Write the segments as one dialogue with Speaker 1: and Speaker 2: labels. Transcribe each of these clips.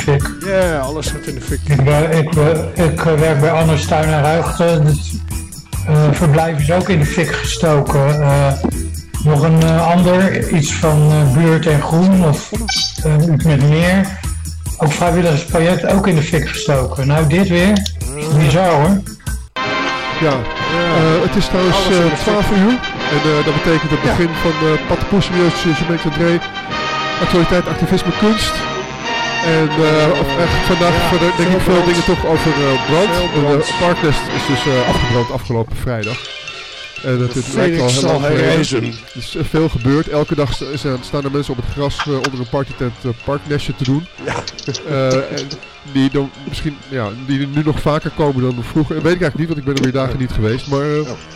Speaker 1: fik.
Speaker 2: Ja, alles staat in de fik.
Speaker 1: Ik werk bij Anders Tuin en Ruigte. Het verblijf is ook in de fik gestoken. Nog een ander, iets van Buurt en Groen of iets met meer. Ook vrijwilligersproject, ook in de fik gestoken. Nou, dit weer. Bizar hoor.
Speaker 3: Ja, het is trouwens 12 uur. En dat betekent het begin van Pattenpoes, Gemeente André. Actualiteit, activisme, kunst. En vandaag denk ik veel dingen toch over brand. De Parknest is dus afgebrand afgelopen vrijdag. En het lijkt al heel lang geleden. Er is veel gebeurd. Elke dag staan er mensen op het gras onder een partytent parknestje te doen.
Speaker 2: Ja.
Speaker 3: En die dan misschien, die nu nog vaker komen dan vroeger. Dat weet ik eigenlijk niet, want ik ben er weer dagen niet geweest. Maar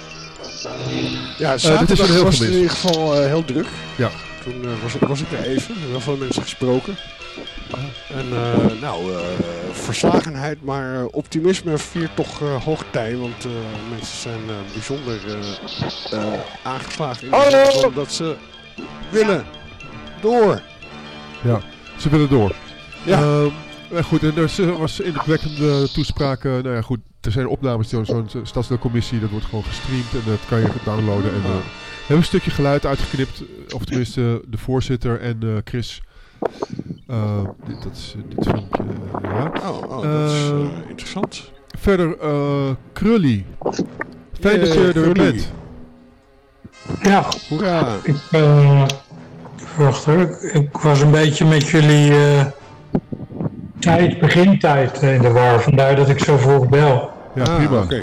Speaker 2: ja, zaterdag
Speaker 3: heel
Speaker 2: was het in ieder geval heel druk.
Speaker 3: Ja.
Speaker 2: Toen was ik er even. Wel veel mensen gesproken. En verslagenheid, maar optimisme viert toch hoogtij, want mensen zijn bijzonder aangeslagen in de zin dat ze willen door.
Speaker 3: Ja, ze willen door.
Speaker 2: Ja.
Speaker 3: Goed, en er was indrukwekkende toespraken. Nou ja, goed, er zijn opnames, zo'n stadsdeelcommissie, dat wordt gewoon gestreamd en dat kan je downloaden. En we hebben een stukje geluid uitgeknipt, of tenminste de voorzitter en Chris. Dit filmpje, ja.
Speaker 2: Dat is interessant.
Speaker 3: Verder, Krully. Fijn dat je er bent.
Speaker 1: Ja,
Speaker 2: hoera.
Speaker 1: Ik was een beetje met jullie begintijd in de war. Vandaar dat ik zo vroeg bel.
Speaker 3: Ja, prima.
Speaker 2: Okay.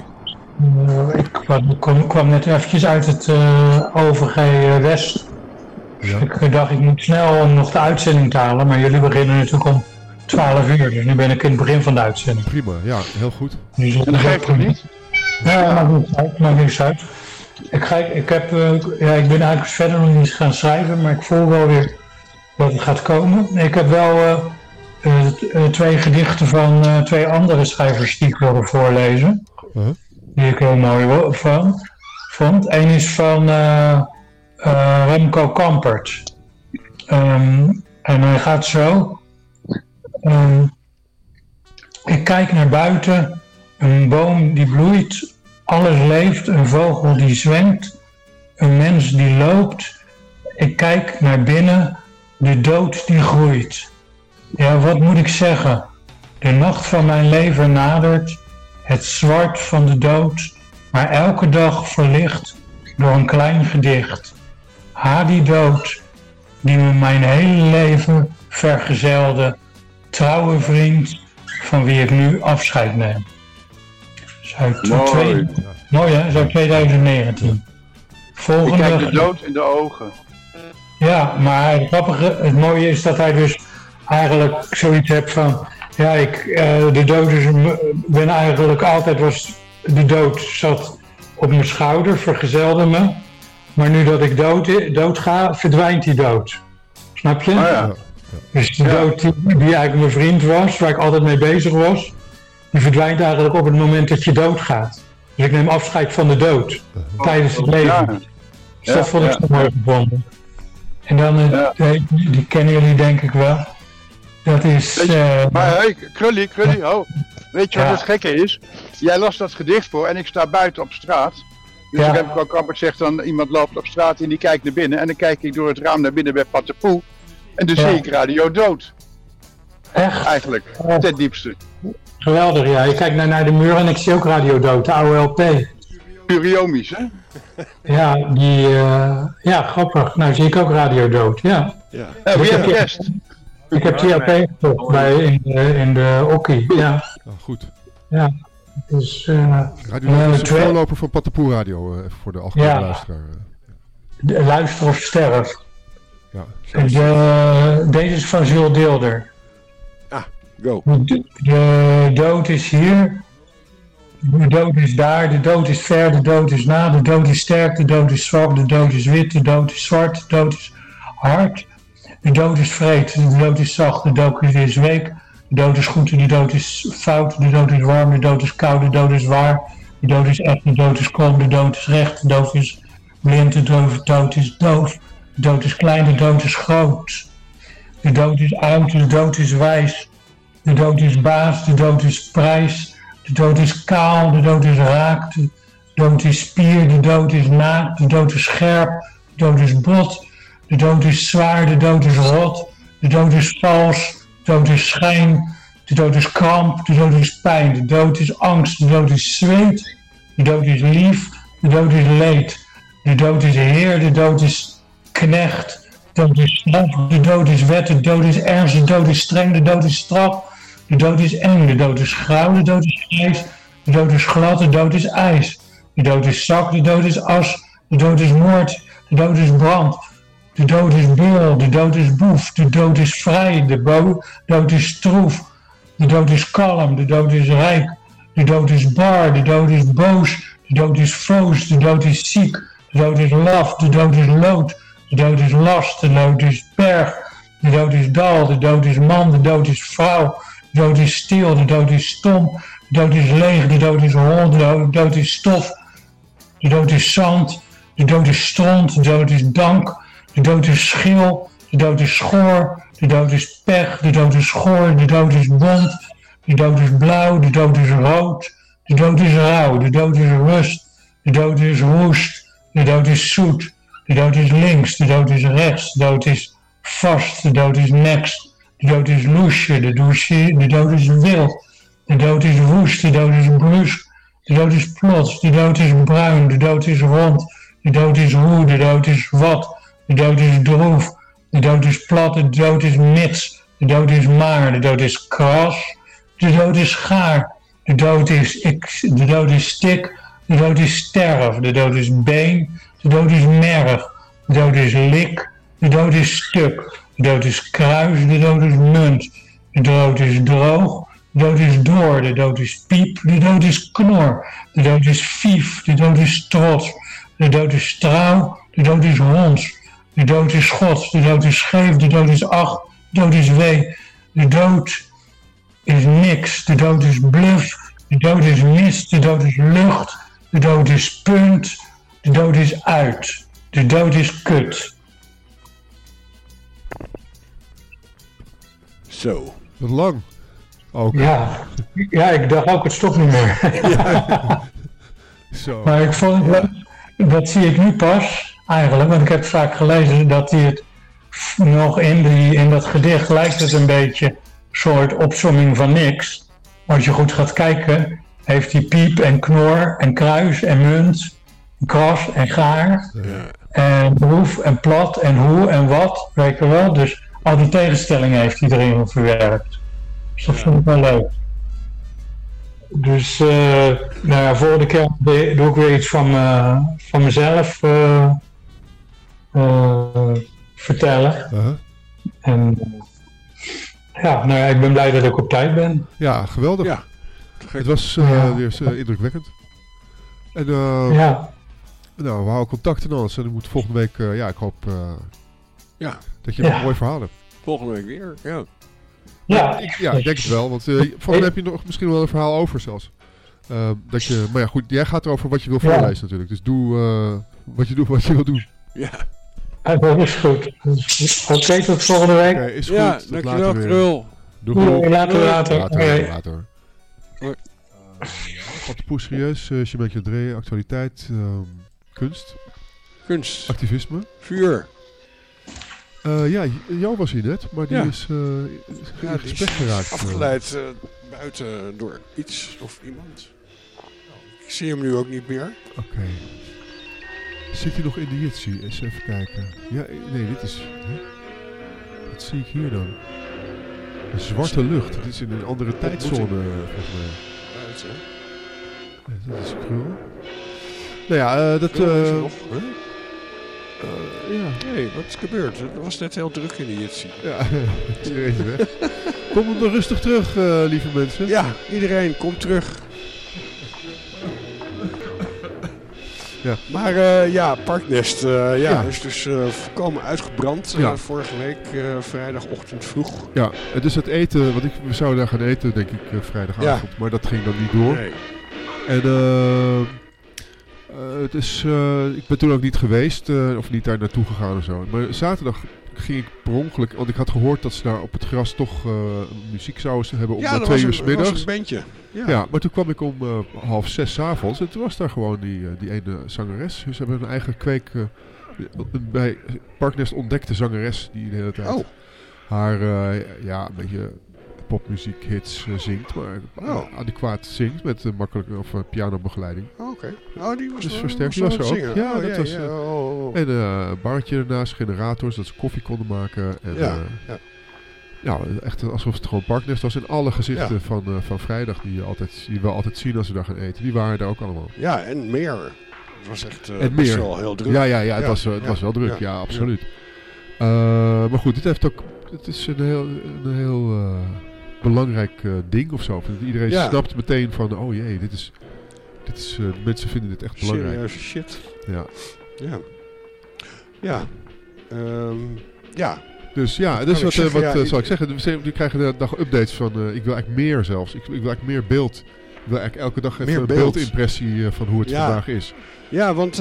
Speaker 1: Ik kwam net eventjes uit het OVG West.
Speaker 3: Ja.
Speaker 1: Ik dacht, ik moet snel nog de uitzending halen, maar jullie beginnen natuurlijk om 12 uur. Dus nu ben ik in het begin van de uitzending.
Speaker 3: Prima, ja, heel goed.
Speaker 1: Dus
Speaker 4: en dat geeft het niet?
Speaker 1: Ja, maakt niks uit. Ik ben eigenlijk verder nog niet gaan schrijven, maar ik voel wel weer dat het gaat komen. Ik heb wel 2 gedichten van 2 andere schrijvers die ik wilde voorlezen. Die ik heel mooi vond. Eén is van Remco Kampert. En hij gaat zo. Ik kijk naar buiten. Een boom die bloeit. Alles leeft. Een vogel die zwemt. Een mens die loopt. Ik kijk naar binnen. De dood die groeit. Ja, wat moet ik zeggen? De nacht van mijn leven nadert. Het zwart van de dood. Maar elke dag verlicht door een klein gedicht. Die dood, die me mijn hele leven vergezelde, trouwe vriend, van wie ik nu afscheid neem. Mooi hè, zo 2019.
Speaker 4: Ik kijk de dood in de ogen.
Speaker 1: Ja, maar het mooie is dat hij dus eigenlijk zoiets heeft van, de dood ben eigenlijk altijd de dood zat op mijn schouder, vergezelde me. Maar nu dat ik dood ga, verdwijnt die dood. Snap je?
Speaker 4: Oh ja.
Speaker 1: Dus de dood die eigenlijk mijn vriend was, waar ik altijd mee bezig was, die verdwijnt eigenlijk op het moment dat je doodgaat. Dus ik neem afscheid van de dood tijdens het leven.
Speaker 4: Ja.
Speaker 1: Dus dat vond ik zo mooi gevonden. En dan, die kennen jullie denk ik wel. Dat is...
Speaker 4: maar hey, Krully, weet je wat het gekke is? Jij las dat gedicht voor en ik sta buiten op straat. Dus Remco Kampert zegt dan, iemand loopt op straat en die kijkt naar binnen. En dan kijk ik door het raam naar binnen bij Pattenpoe. En dan zie ik Radio Dood.
Speaker 1: Echt?
Speaker 4: Eigenlijk, ten diepste.
Speaker 1: Geweldig, ja. Ik kijk naar de muur en ik zie ook Radio Dood, de oude LP.
Speaker 4: Curiomisch, hè?
Speaker 1: Ja, grappig. Nou zie ik ook Radio Dood, ja.
Speaker 4: Wie heeft guest?
Speaker 1: Ik heb die LP gekocht in de Okkie, ja.
Speaker 3: Oh, goed.
Speaker 1: Ja. Dus,
Speaker 3: Radio is een voorloper van Pattenpoe Radio, even voor de algemene luisteraar.
Speaker 1: Luister of sterf.
Speaker 3: Ja.
Speaker 1: Deze is van Jules Deelder.
Speaker 2: Go.
Speaker 1: De dood is hier. De dood is daar. De dood is ver. De dood is na. De dood is sterk. De dood is zwak. De dood is wit. De dood is zwart. De dood is hard. De dood is vreed. De dood is zacht. De dood is week. De dood is goed, de dood is fout, de dood is warm, de dood is koud, de dood is waar, de dood is echt, de dood is krom, de dood is recht, de dood is blind, de dood is doof, de dood is klein, de dood is groot, de dood is oud, de dood is wijs, De dood is baas, de dood is prijs. De dood is kaal, de dood is raak. De dood is spier, de dood is naakt. De dood is scherp, de dood is bot. De dood is zwaar, de dood is rot. De dood is vals, de dood is schijn. De dood is kramp, de dood is pijn. De dood is angst, de dood is zweet. De dood is lief, de dood is leed. De dood is heer, de dood is knecht. De dood is straf, de dood is wet. De dood is ernst, de dood is streng. De dood is straf, de dood is eng. De dood is grauw, de dood is grijs. De dood is glad, de dood is ijs. De dood is zak, de dood is as. De dood is moord, de dood is brand. De dood is beul, de dood is boef. De dood is vrij, de dood is stroef. De dood is kalm, de dood is rijk. De dood is bar, de dood is boos. De dood is foos, de dood is ziek. De dood is laf, de dood is lood. De dood is last, de dood is berg. De dood is dal, de dood is man, de dood is vrouw. De dood is stil, de dood is stom. De dood is leeg, de dood is hol, de dood is stof. De dood is zand, de dood is stront, de dood is dank. De dood is schil, de dood is schoor. De dood is pech, de dood is goor, de dood is bont. De dood is blauw, de dood is rood. De dood is rauw, de dood is rust. De dood is roest, de dood is zoet. De dood is links, de dood is rechts. De dood is vast, de dood is next. De dood is loesje, de dood is wild. De dood is woest, de dood is brusk. De dood is plots, de dood is bruin, de dood is rond. De dood is hoe, de dood is wat. De dood is droef, de dood is plat, de dood is mits. De dood is maar, de dood is kras. De dood is gaar, de dood is de dood is stik. De dood is sterf, de dood is been. De dood is merg, de dood is lik. De dood is stuk, de dood is kruis, de dood is munt. De dood is droog, de dood is door, de dood is piep. De dood is knor, de dood is fief, de dood is trots. De dood is trouw, de dood is hons. De dood is gods, de dood is scheef, de dood is acht, de dood is wee. De dood is niks, de dood is bluf, de dood is mist, de dood is lucht. De dood is punt, de dood is uit, de dood is kut.
Speaker 2: Zo.
Speaker 3: Wat lang. Ook.
Speaker 1: Ja, ik dacht ook, het stopt niet meer.
Speaker 3: Zo.
Speaker 1: Maar ik vond, dat zie ik nu pas eigenlijk, want ik heb vaak gelezen dat hij het nog in dat gedicht lijkt het een beetje een soort opsomming van niks. Maar als je goed gaat kijken, heeft hij piep en knor en kruis en munt, en kras en gaar, en proef en plat en hoe en wat, weet je wel. Dus al die tegenstellingen heeft hij erin verwerkt. Dus dat vind ik wel leuk. Dus volgende keer doe ik weer iets van mezelf vertellen. En ik ben blij dat ik op tijd ben.
Speaker 3: Ja, geweldig.
Speaker 2: Ja.
Speaker 3: Het was weer indrukwekkend. En we houden contact en alles. En ik moet volgende week, ik hoop dat je een mooi verhaal hebt.
Speaker 2: Volgende week weer,
Speaker 3: Ik denk het wel, want volgens mij heb je nog misschien wel een verhaal over zelfs. Maar ja, goed, jij gaat erover wat je wil voorlezen natuurlijk. Dus doe wat je wil doen.
Speaker 2: Ja.
Speaker 1: Dat is goed. Oké, tot volgende week.
Speaker 3: Okay, is goed.
Speaker 2: Ja, dankjewel, Krul.
Speaker 3: Doei.
Speaker 1: Later.
Speaker 3: Wat de poes serieus, Chimèque Dree, actualiteit, kunst, activisme.
Speaker 2: Vuur.
Speaker 3: Jo was hier net, maar die is in gesprek geraakt.
Speaker 2: Afgeleid buiten door iets of iemand. Ik zie hem nu ook niet meer.
Speaker 3: Oké. Zit hij nog in de Jitsi? Eens even kijken. Ja, nee, dit is... Wat zie ik hier dan? Een zwarte lucht. Dit is in een andere tijdzone, volgens mij.
Speaker 2: Buiten.
Speaker 3: Dat is Krul. Nou ja, dat...
Speaker 2: Nee, wat is gebeurd? Het was net heel druk in de Jitsi.
Speaker 3: Ja, iedereen is weg. Kom dan rustig terug, lieve mensen.
Speaker 2: Ja, iedereen, kom terug.
Speaker 3: Ja.
Speaker 2: Maar Parknest is dus volkomen uitgebrand vorige week, vrijdagochtend vroeg. Ja,
Speaker 3: het is het eten, want we zouden daar gaan eten, denk ik, vrijdagavond. Maar dat ging dan niet door.
Speaker 2: Nee.
Speaker 3: En het is, ik ben toen ook niet geweest, of niet daar naartoe gegaan of zo. Maar zaterdag ging ik per ongeluk, want ik had gehoord dat ze daar op het gras toch muziek zouden hebben om 2 uur 's middags.
Speaker 2: Dat was een bandje.
Speaker 3: Ja, maar toen kwam ik om 5:30 's avonds en toen was daar gewoon die ene zangeres. Dus ze hebben een eigen kweek, bij Parknest ontdekte zangeres die de hele tijd haar een beetje popmuziek hits zingt, maar adequaat zingt met makkelijke of pianobegeleiding.
Speaker 2: Oké. Die was
Speaker 3: dus versterkt, die was er ook.
Speaker 2: Zingen.
Speaker 3: Ja, dat was. En een barretje ernaast, generators, dat ze koffie konden maken. En, ja, echt alsof het gewoon Parknest was. En alle gezichten van vrijdag die we altijd zien als we daar gaan eten, die waren daar ook allemaal.
Speaker 2: Ja, en meer. Het was echt best wel heel druk.
Speaker 3: Ja, het was wel druk, ja, absoluut. Maar goed, het is een heel belangrijk ding of zo. Iedereen snapt meteen van, oh jee, dit is mensen vinden dit echt belangrijk.
Speaker 2: Serieuze shit.
Speaker 3: Ja.
Speaker 2: Ja. Ja. Ja.
Speaker 3: Dus wat zal ik zeggen? We krijgen de dag updates van, ik wil eigenlijk meer zelfs. Ik wil eigenlijk meer beeld. Ik wil eigenlijk elke dag even een beeldimpressie van hoe het vandaag is.
Speaker 2: Ja, want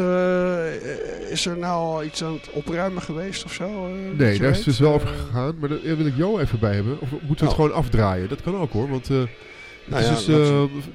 Speaker 2: is er nou al iets aan het opruimen geweest of zo?
Speaker 3: Nee, daar is het dus wel over gegaan. Maar daar wil ik Jo even bij hebben. Of moeten we het gewoon afdraaien? Dat kan ook hoor. Want het is dus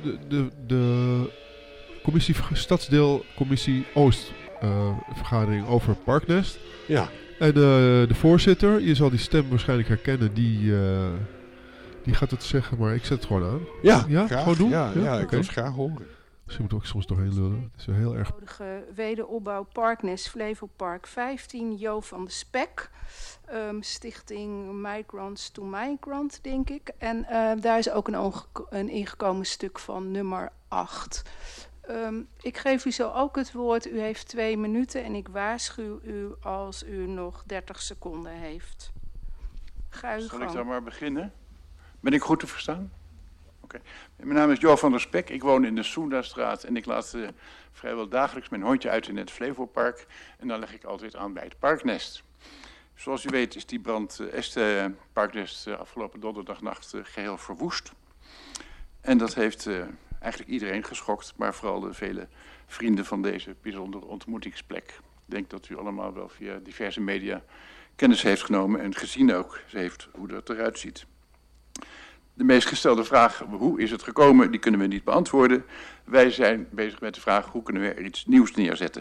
Speaker 3: de commissie Stadsdeelcommissie Oost vergadering over Parknest.
Speaker 2: Ja.
Speaker 3: En de voorzitter, je zal die stem waarschijnlijk herkennen, die gaat het zeggen, maar ik zet het gewoon aan.
Speaker 2: Ja,
Speaker 3: graag. Gewoon doen?
Speaker 2: Ja, ik wil het graag horen.
Speaker 3: Misschien moet ik ook soms doorheen lullen. Het is wel heel erg.
Speaker 5: Wederopbouw Parknest, Flevopark 15, Jo van de Spek. Stichting Migrants to Migrant, denk ik. En daar is ook een ingekomen stuk van nummer 8. Ik geef u zo ook het woord. U heeft 2 minuten en ik waarschuw u als u nog 30 seconden heeft. Ga uw gang.
Speaker 4: Zal ik dan maar beginnen? Ben ik goed te verstaan? Oké. Mijn naam is Jo van der Spek. Ik woon in de Soendastraat en ik laat vrijwel dagelijks mijn hondje uit in het Flevopark. En dan leg ik altijd aan bij het Parknest. Zoals u weet is die brand Parknest afgelopen donderdagnacht geheel verwoest. En dat heeft eigenlijk iedereen geschokt, maar vooral de vele vrienden van deze bijzondere ontmoetingsplek. Ik denk dat u allemaal wel via diverse media kennis heeft genomen en gezien ook heeft hoe dat eruit ziet. De meest gestelde vraag, hoe is het gekomen, die kunnen we niet beantwoorden. Wij zijn bezig met de vraag, hoe kunnen we er iets nieuws neerzetten.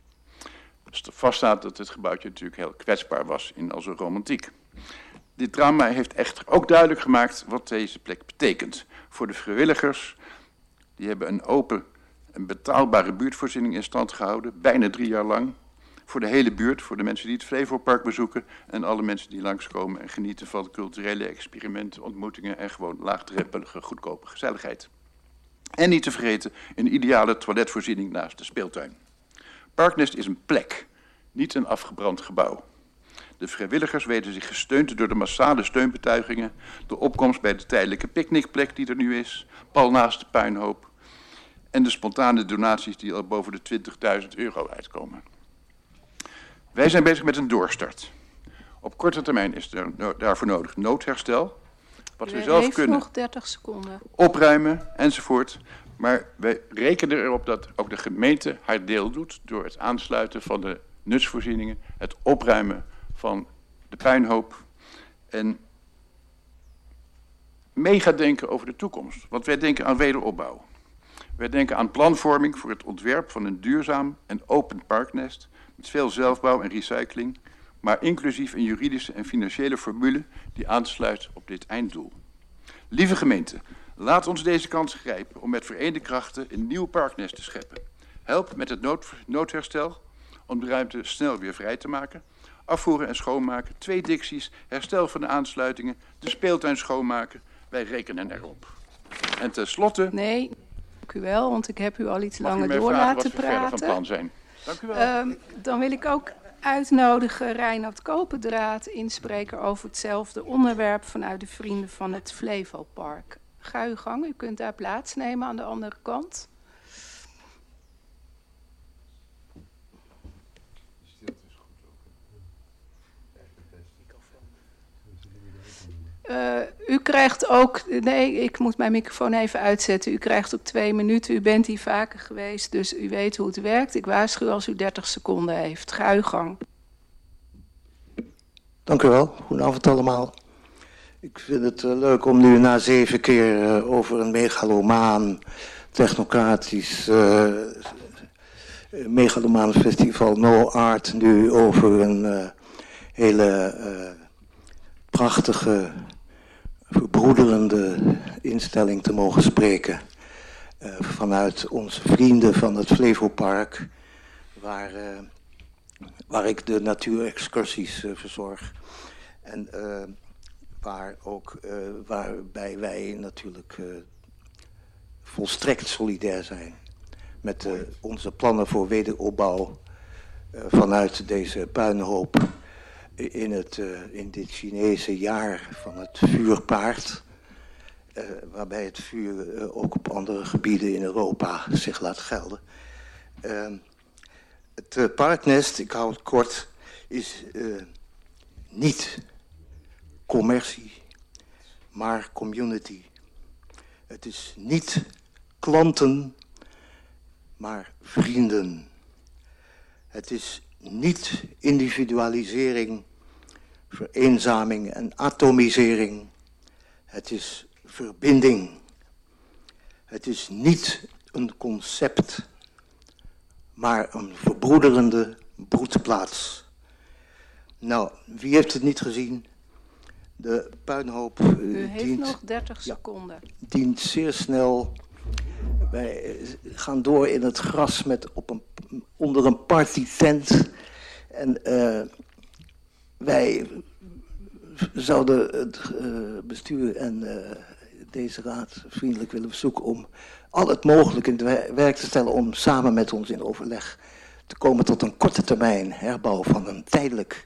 Speaker 4: Vaststaat dat het gebouwtje natuurlijk heel kwetsbaar was in al zijn romantiek. Dit drama heeft echter ook duidelijk gemaakt wat deze plek betekent. Voor de vrijwilligers, die hebben een open en betaalbare buurtvoorziening in stand gehouden, bijna 3 jaar lang. Voor de hele buurt, voor de mensen die het Flevopark bezoeken en alle mensen die langskomen en genieten van culturele experimenten, ontmoetingen en gewoon laagdrempelige, goedkope gezelligheid. En niet te vergeten, een ideale toiletvoorziening naast de speeltuin. Parknest is een plek, niet een afgebrand gebouw. De vrijwilligers weten zich gesteund door de massale steunbetuigingen, de opkomst bij de tijdelijke picknickplek die er nu is, pal naast de puinhoop en de spontane donaties die al boven de €20.000 uitkomen. Wij zijn bezig met een doorstart. Op korte termijn is er daarvoor nodig noodherstel, wat we zelf kunnen
Speaker 5: nog 30 seconden.
Speaker 4: Opruimen enzovoort. Maar wij rekenen erop dat ook de gemeente haar deel doet door het aansluiten van de nutsvoorzieningen, het opruimen van de puinhoop en mee gaat denken over de toekomst. Want wij denken aan wederopbouw. Wij denken aan planvorming voor het ontwerp van een duurzaam en open Parknest met veel zelfbouw en recycling, maar inclusief een juridische en financiële formule die aansluit op dit einddoel. Lieve gemeente, laat ons deze kans grijpen om met vereende krachten een nieuw Parknest te scheppen. Help met het noodherstel om de ruimte snel weer vrij te maken. Afvoeren en schoonmaken, 2 dicties, herstel van de aansluitingen, de speeltuin schoonmaken. Wij rekenen erop. En tenslotte...
Speaker 5: Nee, dank u wel, want ik heb u al iets langer door laten praten.
Speaker 4: Van plan zijn. Dank u wel.
Speaker 5: Dan wil ik ook uitnodigen Reinhard Kopendraad, inspreker over hetzelfde onderwerp vanuit de Vrienden van het Flevopark. Ga uw gang, u kunt daar plaatsnemen aan de andere kant. U krijgt ook... Nee, ik moet mijn microfoon even uitzetten. U krijgt ook 2 minuten. U bent hier vaker geweest, dus u weet hoe het werkt. Ik waarschuw als u 30 seconden heeft. Ga uw gang.
Speaker 6: Dank u wel. Goedenavond allemaal. Ik vind het leuk om nu na 7 keer over een megalomaan, technocratisch, megalomaan festival No Art nu over een hele prachtige, verbroederende instelling te mogen spreken. Vanuit onze vrienden van het Flevopark, waar ik de natuurexcursies verzorg. En waarbij wij natuurlijk volstrekt solidair zijn met onze plannen voor wederopbouw vanuit deze puinhoop in dit Chinese jaar van het vuurpaard. Waarbij het vuur ook op andere gebieden in Europa zich laat gelden. Het Parknest, ik hou het kort, is niet commercie, maar community. Het is niet klanten, maar vrienden. Het is niet individualisering, vereenzaming en atomisering. Het is verbinding. Het is niet een concept, maar een verbroederende broedplaats. Nou, wie heeft het niet gezien? De puinhoop
Speaker 5: U heeft nog 30 seconden.
Speaker 6: Dient zeer snel. Wij gaan door in het gras onder een partytent. En wij zouden het bestuur en deze raad vriendelijk willen verzoeken om al het mogelijke in het werk te stellen om samen met ons in overleg te komen tot een korte termijn herbouw van een tijdelijk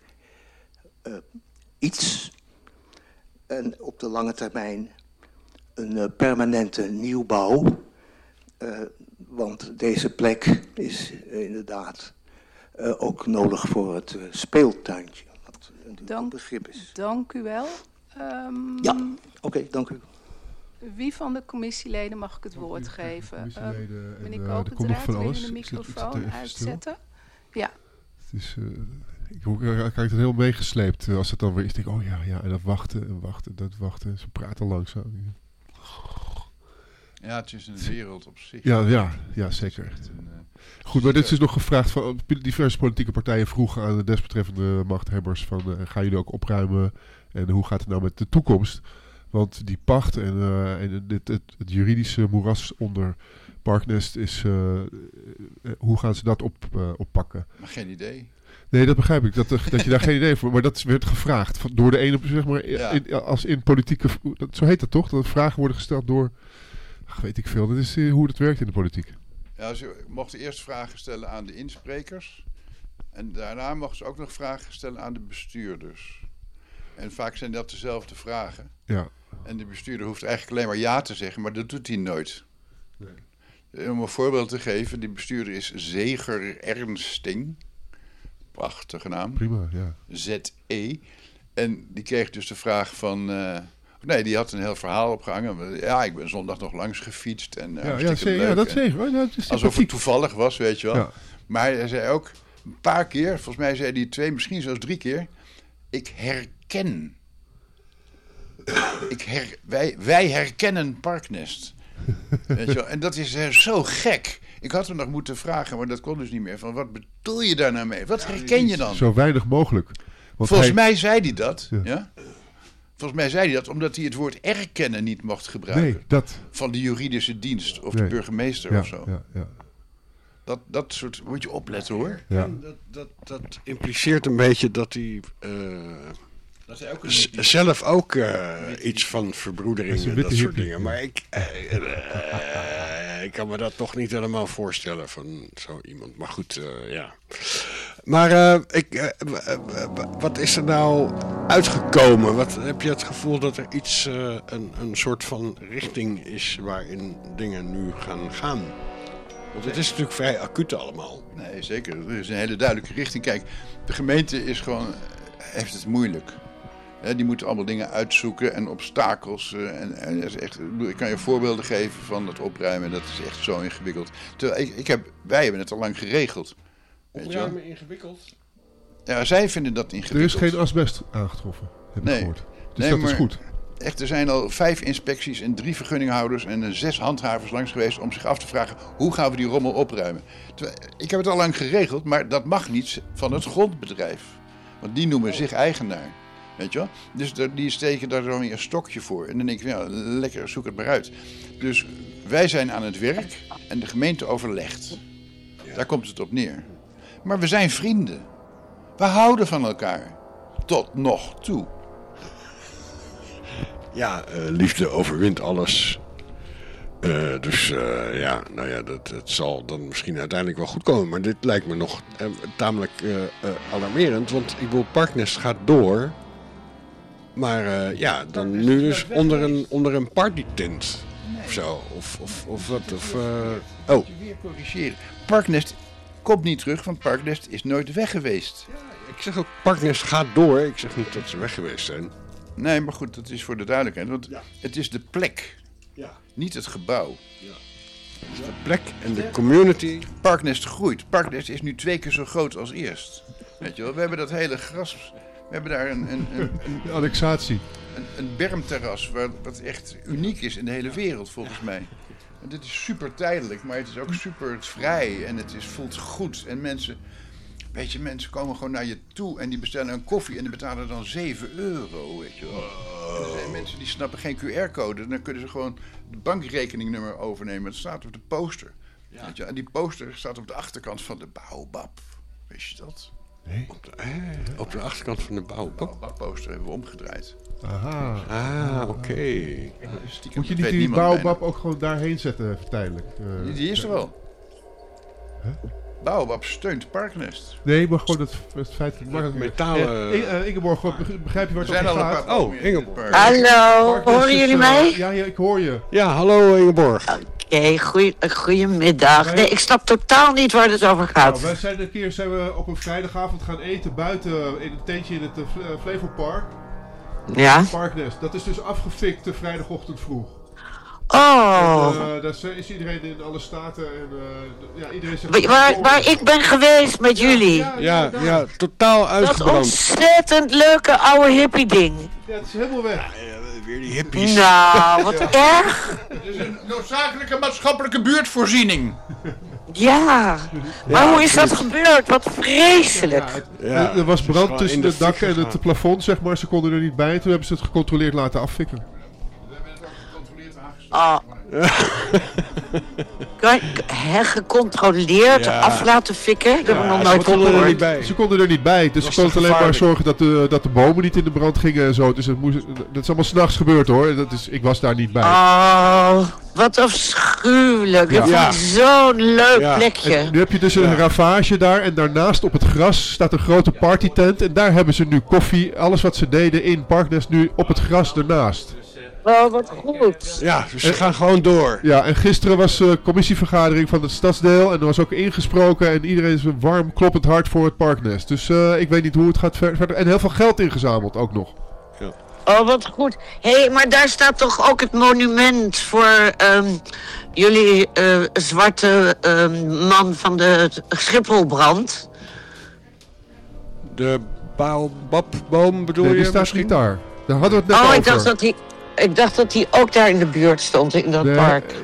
Speaker 6: iets. En op de lange termijn een permanente nieuwbouw. Want deze plek is inderdaad ook nodig voor het speeltuintje. Wat een begrip is.
Speaker 5: Dank u wel.
Speaker 6: Ja, oké, dank u.
Speaker 5: Wie van de commissieleden mag ik het woord geven? Meneer
Speaker 3: er komt nog van alles.
Speaker 5: Wil je de microfoon uitzetten? Ja.
Speaker 3: Het is, ik krijg het heel meegesleept. Als het dan weer is, denk ik, oh ja, en dat wachten. Ze praten langzaam.
Speaker 4: Ja, het is een wereld op zich.
Speaker 3: Ja, zeker. Goed, maar dit is nog gevraagd van diverse politieke partijen vroegen aan de desbetreffende machthebbers van gaan jullie ook opruimen en hoe gaat het nou met de toekomst? Want die pacht en het juridische moeras onder Parknest is, hoe gaan ze dat oppakken?
Speaker 4: Maar geen idee.
Speaker 3: Nee, dat begrijp ik, dat je daar geen idee voor, maar dat werd gevraagd door de ene, zeg maar, als in politieke, zo heet dat toch? Dat vragen worden gesteld door, weet ik veel, dat is hoe het werkt in de politiek.
Speaker 4: Ja, ze mochten eerst vragen stellen aan de insprekers. En daarna mochten ze ook nog vragen stellen aan de bestuurders. En vaak zijn dat dezelfde vragen.
Speaker 3: Ja.
Speaker 4: En de bestuurder hoeft eigenlijk alleen maar ja te zeggen, maar dat doet hij nooit. Nee. Om een voorbeeld te geven, die bestuurder is Zeger Ernsting. Prachtige naam.
Speaker 3: Prima, ja.
Speaker 4: Z-E. En die kreeg dus de vraag van... Nee, die had een heel verhaal opgehangen. Ja, ik ben zondag nog langs gefietst. En,
Speaker 3: leuk,
Speaker 4: ja,
Speaker 3: dat zeker. Ja,
Speaker 4: alsof het toevallig was, weet je wel. Ja. Maar hij zei ook een paar keer, volgens mij zei hij 2, misschien zelfs 3 keer... Ik herken. Wij herkennen Parknest. Weet je wel? En dat is zo gek. Ik had hem nog moeten vragen, maar dat kon dus niet meer. Van wat bedoel je daar nou mee? Wat herken je dan?
Speaker 3: Zo weinig mogelijk.
Speaker 4: Want volgens mij zei hij dat. Ja? Volgens mij zei hij dat omdat hij het woord erkennen niet mocht gebruiken.
Speaker 3: Nee, dat.
Speaker 4: Van de juridische dienst of de burgemeester of zo.
Speaker 3: Ja.
Speaker 4: Dat soort moet je opletten hoor.
Speaker 3: Ja.
Speaker 2: Dat impliceert een beetje dat hij zelf ook iets van verbroedering en dat soort dingen. Maar ik kan me dat toch niet helemaal voorstellen van zo iemand. Maar goed, ja. Maar wat is er nou uitgekomen? Heb je het gevoel dat er iets, een soort van richting is waarin dingen nu gaan? Want het is natuurlijk vrij acuut allemaal.
Speaker 4: Nee, zeker. Er is een hele duidelijke richting. Kijk, de gemeente heeft het moeilijk. Die moeten allemaal dingen uitzoeken en obstakels. En dat is echt, ik kan je voorbeelden geven van het opruimen. Dat is echt zo ingewikkeld. Terwijl wij hebben het al lang geregeld.
Speaker 2: Opruimen ingewikkeld?
Speaker 4: Ja, zij vinden dat ingewikkeld.
Speaker 3: Er is geen asbest aangetroffen, heb ik gehoord. Dus dat is goed.
Speaker 4: Echt, er zijn al 5 inspecties en 3 vergunninghouders en 6 handhavers langs geweest om zich af te vragen, hoe gaan we die rommel opruimen? Ik heb het al lang geregeld, maar dat mag niet van het grondbedrijf. Want die noemen zich eigenaar. Weet je wel? Dus die steken daar dan weer een stokje voor. En dan denk ik, ja, lekker, zoek het maar uit. Dus wij zijn aan het werk en de gemeente overlegt. Daar komt het op neer. Maar we zijn vrienden. We houden van elkaar. Tot nog toe.
Speaker 2: Ja, liefde overwint alles. Dat zal dan misschien uiteindelijk wel goed komen. Maar dit lijkt me nog tamelijk alarmerend. Want ik bedoel, Parknest gaat door. Maar dan nu dus onder een partytent. Of zo. Of wat.
Speaker 4: Moet je weer corrigeren. Parknest komt niet terug, want Parknest is nooit weg geweest.
Speaker 2: Ja, ik zeg ook, Parknest gaat door. Ik zeg niet dat ze weg geweest zijn.
Speaker 4: Nee, maar goed, dat is voor de duidelijkheid. Want het is de plek, niet het gebouw.
Speaker 2: Ja. Het is de plek en de community.
Speaker 4: Parknest groeit. Parknest is nu 2 keer zo groot als eerst. Weet je wel, we hebben dat hele gras. We hebben daar een
Speaker 3: annexatie.
Speaker 4: Een bermterras wat echt uniek is in de hele wereld volgens mij. En dit is super tijdelijk, maar het is ook super vrij en het voelt goed. En mensen komen gewoon naar je toe en die bestellen een koffie en die betalen dan €7, weet je wel. En er zijn mensen die snappen geen QR-code, dan kunnen ze gewoon de bankrekeningnummer overnemen. Dat staat op de poster. Ja. Weet je? En die poster staat op de achterkant van de Baobab. Weet je dat?
Speaker 2: Nee. Op de achterkant van de Baobab?
Speaker 4: De Baobab-poster hebben we omgedraaid.
Speaker 3: Aha.
Speaker 2: Oké.
Speaker 3: Moet je niet die Baobab ook gewoon daarheen zetten, even tijdelijk?
Speaker 4: Die is er wel.
Speaker 3: Huh?
Speaker 4: Baobab steunt Parknest.
Speaker 3: Nee, maar gewoon het feit dat
Speaker 2: metalen.
Speaker 3: Ingeborg, begrijp je waar het over gaat?
Speaker 2: Ingeborg.
Speaker 7: Hallo, horen jullie mij?
Speaker 3: Ja, ik hoor je.
Speaker 2: Ja, hallo Ingeborg.
Speaker 7: Oké, goedemiddag. Nee, ik snap totaal niet waar het over gaat.
Speaker 3: Wij zijn we op een vrijdagavond gaan eten buiten in een tentje in het Flevopark.
Speaker 7: Ja.
Speaker 3: Parknest. Dat is dus afgefikt vrijdagochtend vroeg.
Speaker 7: Oh.
Speaker 3: Daar is iedereen in alle staten. En, iedereen zegt
Speaker 7: waar ik ben geweest met jullie.
Speaker 2: Ja, totaal uitgebrand.
Speaker 7: Dat ontzettend leuke oude hippie ding.
Speaker 3: Ja, het is helemaal weg.
Speaker 2: Weer die hippies.
Speaker 7: Nou, wat erg.
Speaker 4: Het is een noodzakelijke maatschappelijke buurtvoorziening.
Speaker 7: Ja, maar hoe is dat gebeurd? Wat vreselijk.
Speaker 3: Er was brand tussen het dak en het plafond, zeg maar. Ze konden er niet bij. Toen hebben ze het gecontroleerd laten affikken.
Speaker 4: We hebben het ook gecontroleerd aangestoken.
Speaker 7: Gecontroleerd af laten fikken? Dat hebben we nog nooit gehoord.
Speaker 3: Ze konden er niet bij. Dus ze konden alleen maar zorgen dat de bomen niet in de brand gingen en zo. Dus dat is allemaal 's nachts gebeurd hoor. Ik was daar niet bij.
Speaker 7: Oh, wat afschuwelijk. Dat is zo'n leuk plekje.
Speaker 3: En nu heb je dus een ravage daar. En daarnaast op het gras staat een grote partytent. En daar hebben ze nu koffie. Alles wat ze deden in Parknest nu op het gras ernaast.
Speaker 7: Oh, wat goed.
Speaker 2: Ja, dus ze gaan gewoon door.
Speaker 3: Ja, en gisteren was commissievergadering van het stadsdeel. En er was ook ingesproken. En iedereen is warm, kloppend hart voor het Parknest. Dus ik weet niet hoe het gaat verder. En heel veel geld ingezameld ook nog.
Speaker 2: Ja.
Speaker 7: Oh, wat goed. Hé, maar daar staat toch ook het monument voor jullie zwarte man van de Schipholbrand?
Speaker 2: De Baobabboom bedoel je?
Speaker 3: Die staat niet daar. Daar hadden we het net over.
Speaker 7: Ik dacht dat hij ook daar in de buurt stond, in dat park.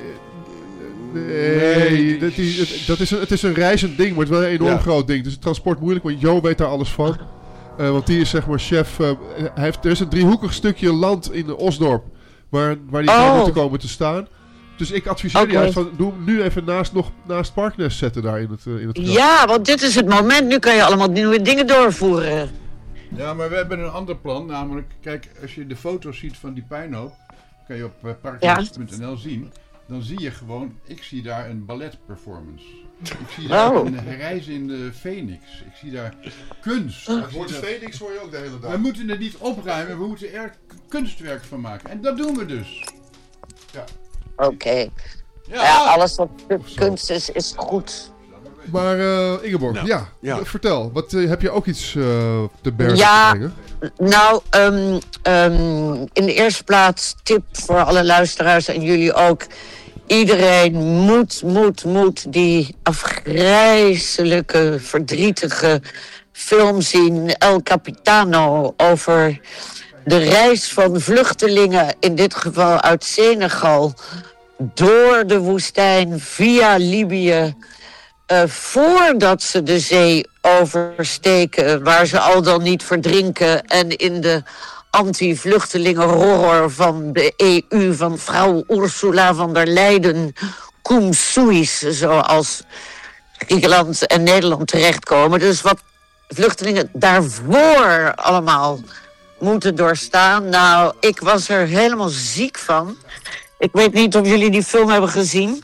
Speaker 3: Nee, het is een reizend ding, maar het is wel een enorm groot ding. Dus het transport moeilijk, want Jo weet daar alles van. Want die is zeg maar chef. Er is een driehoekig stukje land in Osdorp waar die zou moeten komen te staan. Dus ik adviseer juist van, doe hem nu even naast Parknest zetten daar in het gras.
Speaker 7: Ja, want dit is het moment. Nu kan je allemaal nieuwe dingen doorvoeren.
Speaker 4: Ja, maar we hebben een ander plan. Namelijk, kijk, als je de foto's ziet van die puinhoop, kan je op parknest.nl zien. Dan zie je gewoon, ik zie daar een balletperformance. Ik zie daar een reizende Phoenix. Ik zie daar kunst.
Speaker 3: Het woord Phoenix hoor je ook de hele dag.
Speaker 4: We moeten het niet opruimen, we moeten er kunstwerk van maken. En dat doen we dus.
Speaker 7: Ja. Oké. Ja, alles wat kunst is goed.
Speaker 3: Maar Ingeborg, vertel. Heb je ook iets te bergen te brengen?
Speaker 7: Nou, in de eerste plaats tip voor alle luisteraars en jullie ook. Iedereen moet die afgrijzelijke, verdrietige film zien, El Capitano, over de reis van vluchtelingen, in dit geval uit Senegal, door de woestijn via Libië, voordat ze de zee oversteken, waar ze al dan niet verdrinken en in de anti-vluchtelingenhorror van de EU, van vrouw Ursula von der Leyen, cum suis, zoals Griekenland en Nederland terechtkomen. Dus wat vluchtelingen daarvoor allemaal moeten doorstaan. Nou, ik was er helemaal ziek van. Ik weet niet of jullie die film hebben gezien.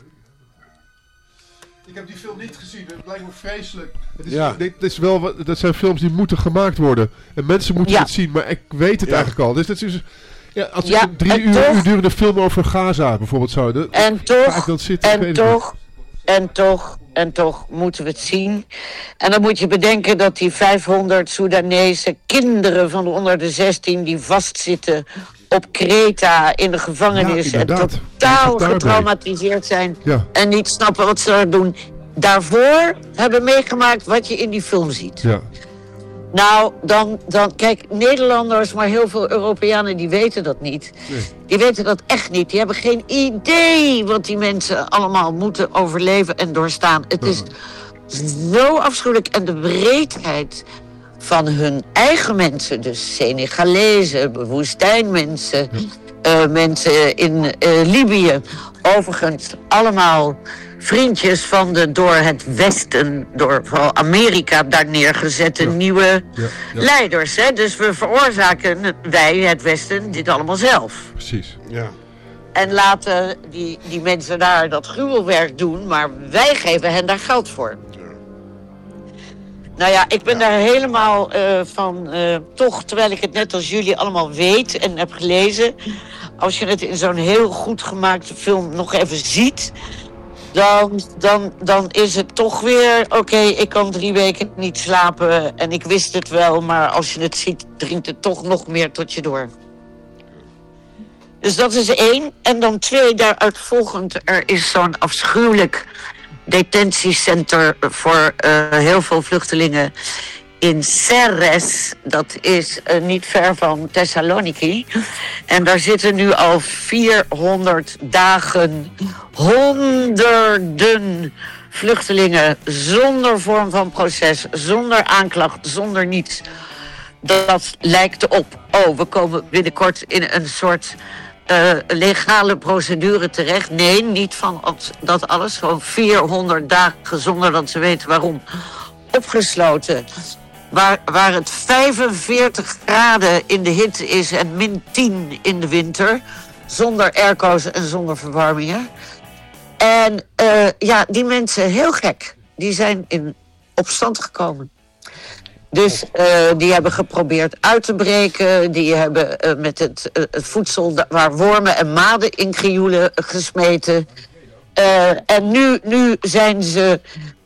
Speaker 3: Ik heb die film niet gezien, het lijkt me vreselijk. Dat zijn films die moeten gemaakt worden. En mensen moeten het zien, maar ik weet het eigenlijk al. Dus dat is... Ja, als ik een 3 uur durende film over Gaza bijvoorbeeld zou...
Speaker 7: En toch moeten we het zien. En dan moet je bedenken dat die 500 Soedanese kinderen van onder de 16... die vastzitten op Kreta in de gevangenis... en totaal getraumatiseerd zijn... en niet snappen wat ze daar doen... daarvoor hebben meegemaakt wat je in die film ziet.
Speaker 3: Ja.
Speaker 7: Nou, dan kijk, Nederlanders, maar heel veel Europeanen, die weten dat niet. Nee. Die weten dat echt niet. Die hebben geen idee wat die mensen allemaal moeten overleven en doorstaan. Het is zo afschuwelijk. En de breedheid van hun eigen mensen, dus Senegalezen, woestijnmensen, mensen in Libië, overigens allemaal vriendjes van de door het Westen, door vooral Amerika daar neergezette nieuwe leiders. Hè? Dus we veroorzaken, wij, het Westen, dit allemaal zelf.
Speaker 3: Precies. Ja.
Speaker 7: En laten die mensen daar dat gruwelwerk doen, maar wij geven hen daar geld voor. Ja. Nou ja, ik ben daar helemaal van, toch, terwijl ik het net als jullie allemaal weet en heb gelezen, als je het in zo'n heel goed gemaakte film nog even ziet, dan is het toch weer... Oké, ik kan 3 weken niet slapen en ik wist het wel... maar als je het ziet, dringt het toch nog meer tot je door. Dus dat is 1. En dan 2, daaruit volgend... er is zo'n afschuwelijk detentiecenter... voor heel veel vluchtelingen in Serres. Dat is niet ver van Thessaloniki. En daar zitten nu al 400 dagen honderden vluchtelingen zonder vorm van proces, zonder aanklacht, zonder niets. Dat lijkt erop. Oh, we komen binnenkort in een soort legale procedure terecht. Nee, niet van dat alles. Gewoon 400 dagen zonder dat ze weten waarom. Opgesloten. Waar het 45 graden in de hitte is en min 10 in de winter. Zonder airco's en zonder verwarmingen. En die mensen, heel gek, die zijn in opstand gekomen. Dus die hebben geprobeerd uit te breken. Die hebben met het voedsel waar wormen en maden in krioelen gesmeten. En nu zijn ze...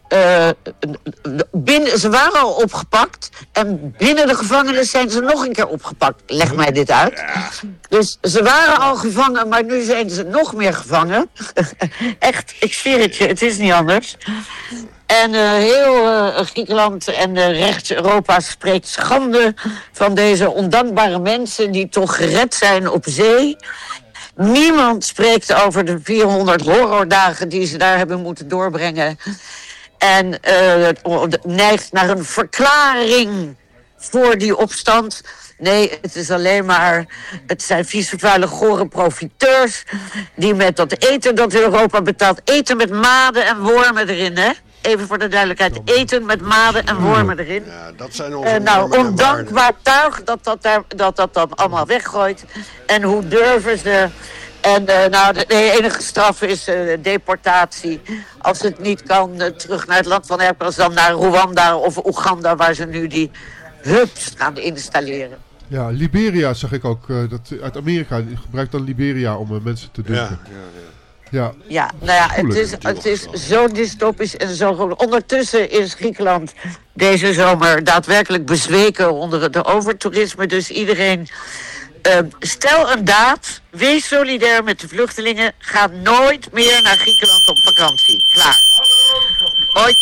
Speaker 7: ze waren al opgepakt en binnen de gevangenis zijn ze nog een keer opgepakt. Leg mij dit uit. Dus ze waren al gevangen, maar nu zijn ze nog meer gevangen. Echt, ik zweer het je, het is niet anders. En heel Griekenland en de rechts-Europa spreekt schande van deze ondankbare mensen die toch gered zijn op zee. Niemand spreekt over de 400 horrordagen die ze daar hebben moeten doorbrengen. En neigt naar een verklaring voor die opstand. Nee, het is alleen maar... Het zijn vieze, vuile, gore profiteurs... die met dat eten dat Europa betaalt... eten met maden en wormen erin, hè? Even voor de duidelijkheid. Eten met maden en wormen erin.
Speaker 2: Ja, dat zijn onze
Speaker 7: ondankbaar tuig dat dan allemaal weggooit. En hoe durven ze... En de enige straf is deportatie. Als het niet kan, terug naar het land van herkomst, dan naar Rwanda of Oeganda, waar ze nu die hubs gaan installeren.
Speaker 3: Ja, Liberia zag ik ook. Uit Amerika gebruikt dan Liberia om mensen te dumpen.
Speaker 7: Ja, het is zo dystopisch en zo goed. Ondertussen is Griekenland deze zomer daadwerkelijk bezweken onder het overtoerisme. Dus iedereen... stel een daad, wees solidair met de vluchtelingen, ga nooit meer naar Griekenland op vakantie. Klaar. Ooit.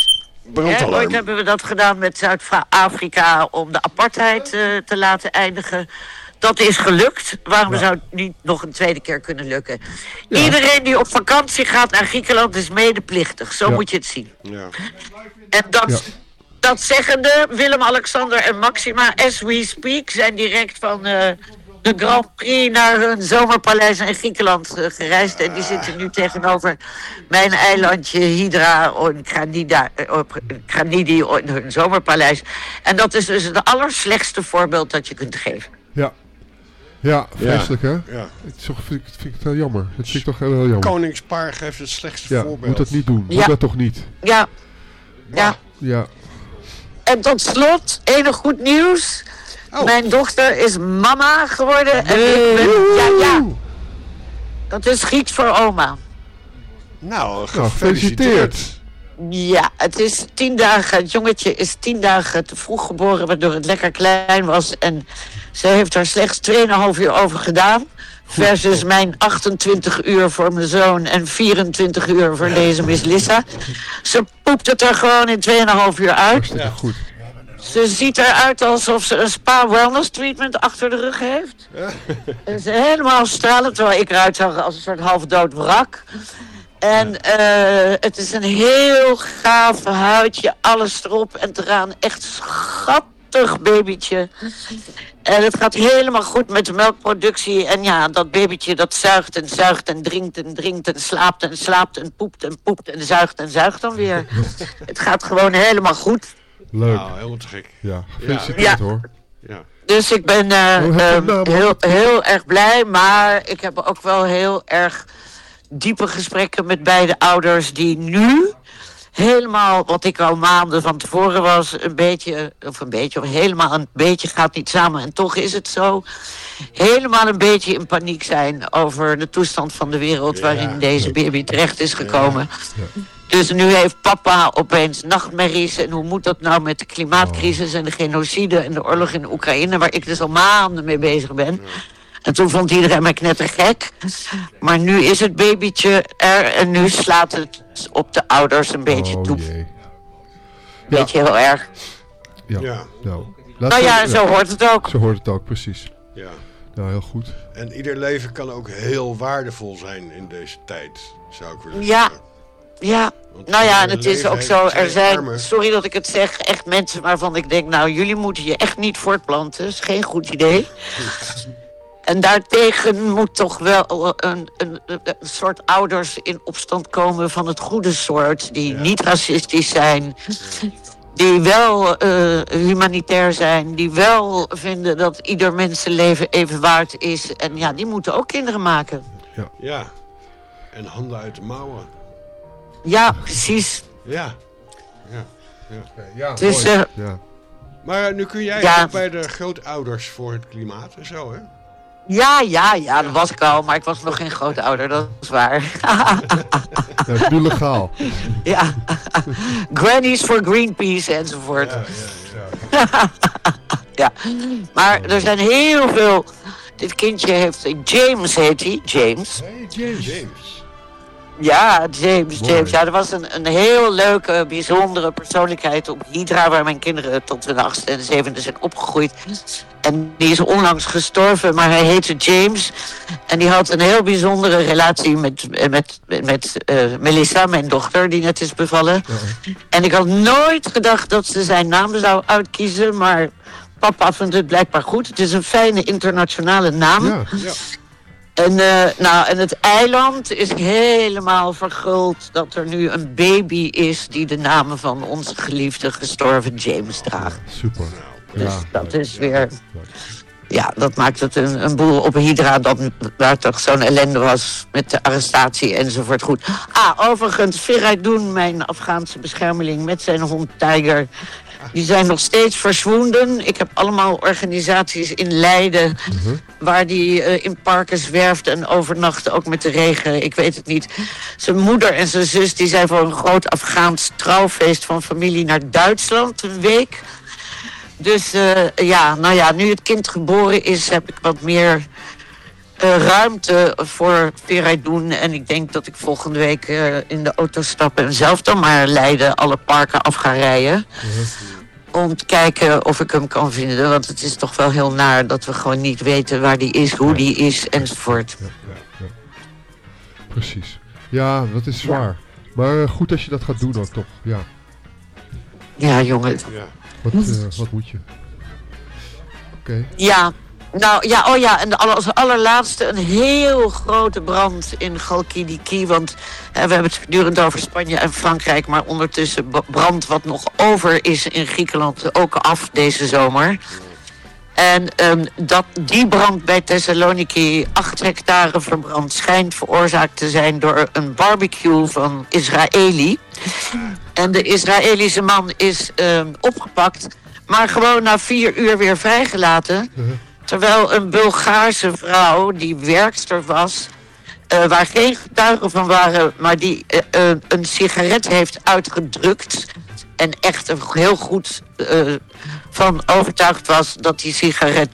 Speaker 2: Brandalarm.
Speaker 7: Ooit hebben we dat gedaan met Zuid-Afrika om de apartheid te laten eindigen. Dat is gelukt. Waarom zou het niet nog een tweede keer kunnen lukken? Ja. Iedereen die op vakantie gaat naar Griekenland is medeplichtig. Zo moet je het zien. Ja. En dat zeggende, Willem-Alexander en Maxima, as we speak, zijn direct van de Grand Prix naar hun zomerpaleis in Griekenland gereisd. En die zitten nu tegenover mijn eilandje Hydra in Kranidi in hun zomerpaleis. En dat is dus het allerslechtste voorbeeld dat je kunt geven.
Speaker 3: Ja, vreselijk hè? Ja. Vind ik het heel jammer. Dat vind ik toch heel jammer.
Speaker 2: Koningspaar geeft het slechtste voorbeeld.
Speaker 3: Moet dat niet doen. Moet dat toch niet?
Speaker 7: Ja. En tot slot, enig goed nieuws. Mijn dochter is mama geworden. En ik ben... Dat is Grieks voor oma.
Speaker 2: Nou, gefeliciteerd.
Speaker 7: Ja, het is 10 dagen. Het jongetje is 10 dagen te vroeg geboren, waardoor het lekker klein was. En ze heeft er slechts 2,5 uur over gedaan. Versus mijn 28 uur voor mijn zoon en 24 uur voor deze Miss Lissa. Ze poept het er gewoon in 2,5 uur uit.
Speaker 3: Ja, goed.
Speaker 7: Ze ziet eruit alsof ze een spa-wellness treatment achter de rug heeft. En ze helemaal stralend, terwijl ik eruit zag als een soort halfdood wrak. En het is een heel gaaf huidje, alles erop en eraan. Echt schattig babytje. En het gaat helemaal goed met de melkproductie. En ja, dat babytje dat zuigt en zuigt en drinkt en drinkt en slaapt en poept en zuigt dan weer. Het gaat gewoon helemaal goed.
Speaker 3: Leuk.
Speaker 2: Nou, helemaal te gek.
Speaker 3: Ja, gefeliciteerd hoor.
Speaker 2: Ja.
Speaker 7: Dus ik ben heel erg blij, maar ik heb ook wel heel erg diepe gesprekken met beide ouders die nu helemaal, wat ik al maanden van tevoren was, helemaal een beetje gaat niet samen en toch is het zo, helemaal een beetje in paniek zijn over de toestand van de wereld waarin deze baby terecht is gekomen. Ja. Dus nu heeft papa opeens nachtmerries. En hoe moet dat nou met de klimaatcrisis en de genocide en de oorlog in Oekraïne, waar ik dus al maanden mee bezig ben. En toen vond iedereen mij knettergek. Maar nu is het babytje er en nu slaat het op de ouders een beetje toe. Beetje heel erg.
Speaker 3: Ja.
Speaker 7: Zo hoort het ook.
Speaker 3: Zo hoort het ook, precies.
Speaker 2: Ja.
Speaker 3: Nou, heel goed.
Speaker 2: En ieder leven kan ook heel waardevol zijn in deze tijd, zou ik willen zeggen.
Speaker 7: Ja, en het is ook zo, er zijn, sorry dat ik het zeg, echt mensen waarvan ik denk, nou, jullie moeten je echt niet voortplanten, dat is geen goed idee. En daartegen moet toch wel een soort ouders in opstand komen van het goede soort, die niet racistisch zijn, die wel humanitair zijn, die wel vinden dat ieder mensenleven even waard is. En ja, die moeten ook kinderen maken.
Speaker 2: Ja. En handen uit de mouwen.
Speaker 7: Ja, precies.
Speaker 2: Ja.
Speaker 7: Dus,
Speaker 2: Maar nu kun jij ook bij de grootouders voor het klimaat en zo, hè?
Speaker 7: Ja, dat was ik al, maar ik was nog geen grootouder, dat is waar.
Speaker 3: Dat is nu legaal.
Speaker 7: Ja, Grannies for Greenpeace enzovoort. Ja, maar er zijn heel veel... Dit kindje heeft... James heet hij, James.
Speaker 2: James.
Speaker 7: Ja, James. Ja, er was een heel leuke, bijzondere persoonlijkheid op Hydra, waar mijn kinderen tot hun 8e en 7e zijn opgegroeid. En die is onlangs gestorven, maar hij heette James. En die had een heel bijzondere relatie met Melissa, mijn dochter, die net is bevallen. Ja. En ik had nooit gedacht dat ze zijn naam zou uitkiezen, maar papa vindt het blijkbaar goed. Het is een fijne internationale naam. Ja. En het eiland is helemaal verguld dat er nu een baby is die de namen van onze geliefde gestorven James draagt.
Speaker 3: Super.
Speaker 7: Dus dat is weer... Ja, dat maakt het een boel op Hydra, waar toch zo'n ellende was met de arrestatie enzovoort goed. Overigens, Feraydoun, mijn Afghaanse beschermeling met zijn hond Tiger, die zijn nog steeds verzwonden. Ik heb allemaal organisaties in Leiden waar die in parken zwerft en overnacht, ook met de regen. Ik weet het niet. Zijn moeder en zijn zus die zijn voor een groot Afghaans trouwfeest van familie naar Duitsland een week. Dus nu het kind geboren is, heb ik wat meer ruimte voor Ferijdoen. En ik denk dat ik volgende week in de auto stap en zelf dan maar Leiden alle parken af ga rijden. Om te kijken of ik hem kan vinden. Want het is toch wel heel naar dat we gewoon niet weten waar die is, hoe die is enzovoort.
Speaker 3: Ja. Precies. Ja, dat is zwaar. Maar goed als je dat gaat doen ook toch. Ja.
Speaker 7: Ja, jongen.
Speaker 3: Wat moet je? Oké.
Speaker 7: Ja. Nou ja, en als allerlaatste een heel grote brand in Chalkidiki. Want we hebben het voortdurend over Spanje en Frankrijk. Maar ondertussen brandt wat nog over is in Griekenland ook af deze zomer. En die brand bij Thessaloniki, 8 hectare verbrand, schijnt veroorzaakt te zijn door een barbecue van Israëli. En de Israëlische man is opgepakt, maar gewoon na 4 uur weer vrijgelaten. Terwijl een Bulgaarse vrouw, die werkster was, waar geen getuigen van waren, maar die een sigaret heeft uitgedrukt. En echt heel goed van overtuigd was dat die sigaret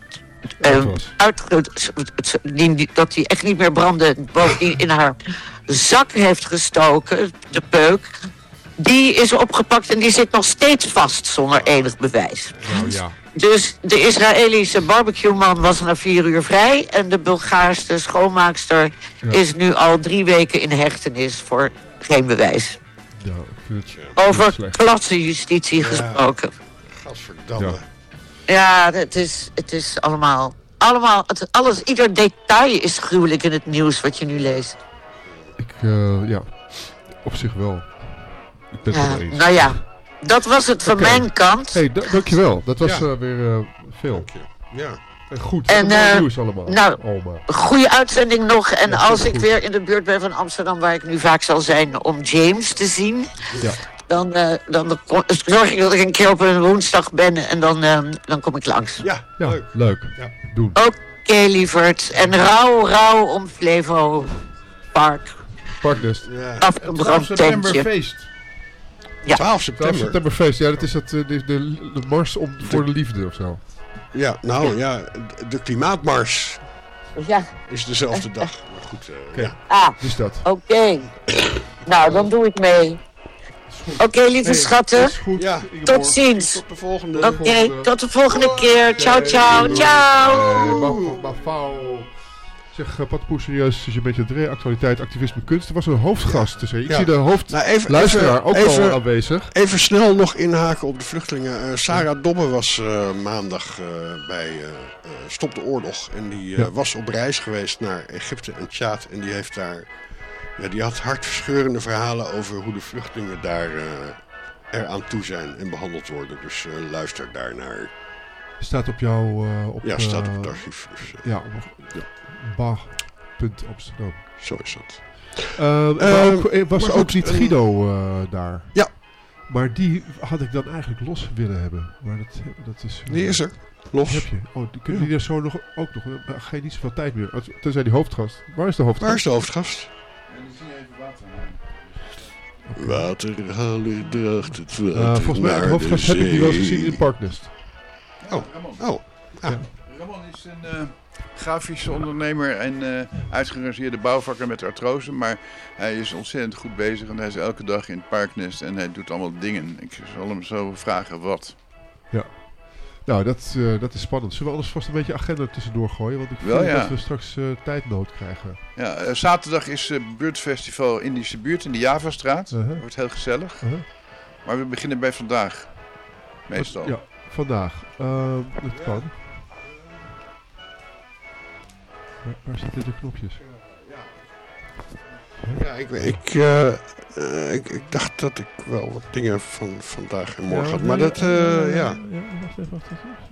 Speaker 7: dat die echt niet meer brandde. Bovendien in haar zak heeft gestoken, de peuk. Die is opgepakt en die zit nog steeds vast zonder enig bewijs.
Speaker 3: Nou ja.
Speaker 7: Dus de Israëlische barbecue-man was na 4 uur vrij. En de Bulgaarse schoonmaakster is nu al 3 weken in hechtenis voor geen bewijs.
Speaker 3: Ja, ik vind het
Speaker 7: over klassenjustitie gesproken.
Speaker 2: Gadverdamme.
Speaker 7: Ja, het is allemaal ieder detail is gruwelijk in het nieuws wat je nu leest.
Speaker 3: Op zich wel. Ik ben het wel eens.
Speaker 7: Nou ja, dat was het van mijn kant.
Speaker 3: Hey, dankjewel. Dat was weer veel.
Speaker 2: Ja.
Speaker 3: Goed, en nieuws allemaal.
Speaker 7: Nou, goede uitzending nog. En als ik weer in de buurt ben van Amsterdam, waar ik nu vaak zal zijn om James te zien, dan zorg ik dat ik een keer op een woensdag ben en dan kom ik langs.
Speaker 2: Ja,
Speaker 3: leuk. Ja. Doen.
Speaker 7: Oké, lieverd. En rauw om Flevo Park.
Speaker 3: Parknest.
Speaker 7: Afgebrand tentje.
Speaker 2: Ja. 12
Speaker 3: septemberfeest. Ja, dat is de mars voor de liefde of zo.
Speaker 2: Ja, nou ja, de klimaatmars is dezelfde dag. Maar goed,
Speaker 3: is dat.
Speaker 7: Oké. Nou, dan doe ik mee. Oké, lieve schatten.
Speaker 2: Ja,
Speaker 7: tot ziens.
Speaker 2: Tot de volgende.
Speaker 7: Oké, tot de volgende keer. Ciao, ciao, ciao.
Speaker 3: Zeg, Patpoe, serieus, is je een beetje het actualiteit, activisme, kunst. Er was een hoofdgast. Dus ik zie de hoofdluisteraar ook al aanwezig.
Speaker 2: Even snel nog inhaken op de vluchtelingen. Sarah Dobbe was maandag bij Stop de Oorlog. En die was op reis geweest naar Egypte en Tjaad. En die heeft daar... die had hartverscheurende verhalen over hoe de vluchtelingen daar eraan toe zijn en behandeld worden. Dus luister daarnaar.
Speaker 3: Staat op jouw...
Speaker 2: staat op het archief. Dus,
Speaker 3: Bah.Amsterdam.
Speaker 2: Zo is dat.
Speaker 3: Was ook niet Guido daar?
Speaker 2: Ja.
Speaker 3: Maar die had ik dan eigenlijk los willen hebben. Maar dat is...
Speaker 2: die is er. Los.
Speaker 3: Heb je? Oh, kunnen die er zo ook nog... Geen niet zoveel tijd meer. Tenzij die hoofdgast. Waar is de hoofdgast?
Speaker 2: Waar is de hoofdgast?
Speaker 8: En die zie je even water aan.
Speaker 2: Waterhaler draagt het water
Speaker 3: volgens mij de hoofdgast heb ik die wel eens gezien in Parknest.
Speaker 8: Ramon is een grafische ondernemer en uitgerangeerde bouwvakker met artrose. Maar hij is ontzettend goed bezig en hij is elke dag in het Parknest en hij doet allemaal dingen. Ik zal hem zo vragen wat.
Speaker 3: Ja. Nou, dat is spannend. Zullen we anders vast een beetje agenda tussendoor gooien? Want ik vind dat we straks tijdnood krijgen.
Speaker 8: Ja, zaterdag is buurtfestival Indische Buurt in de Javastraat. Wordt heel gezellig. Maar we beginnen bij vandaag. Meestal.
Speaker 3: Ja, vandaag. Dat kan. Waar zitten de knopjes?
Speaker 2: Ja, ik dacht dat ik wel wat dingen van vandaag en morgen had. Maar dat,
Speaker 3: Wacht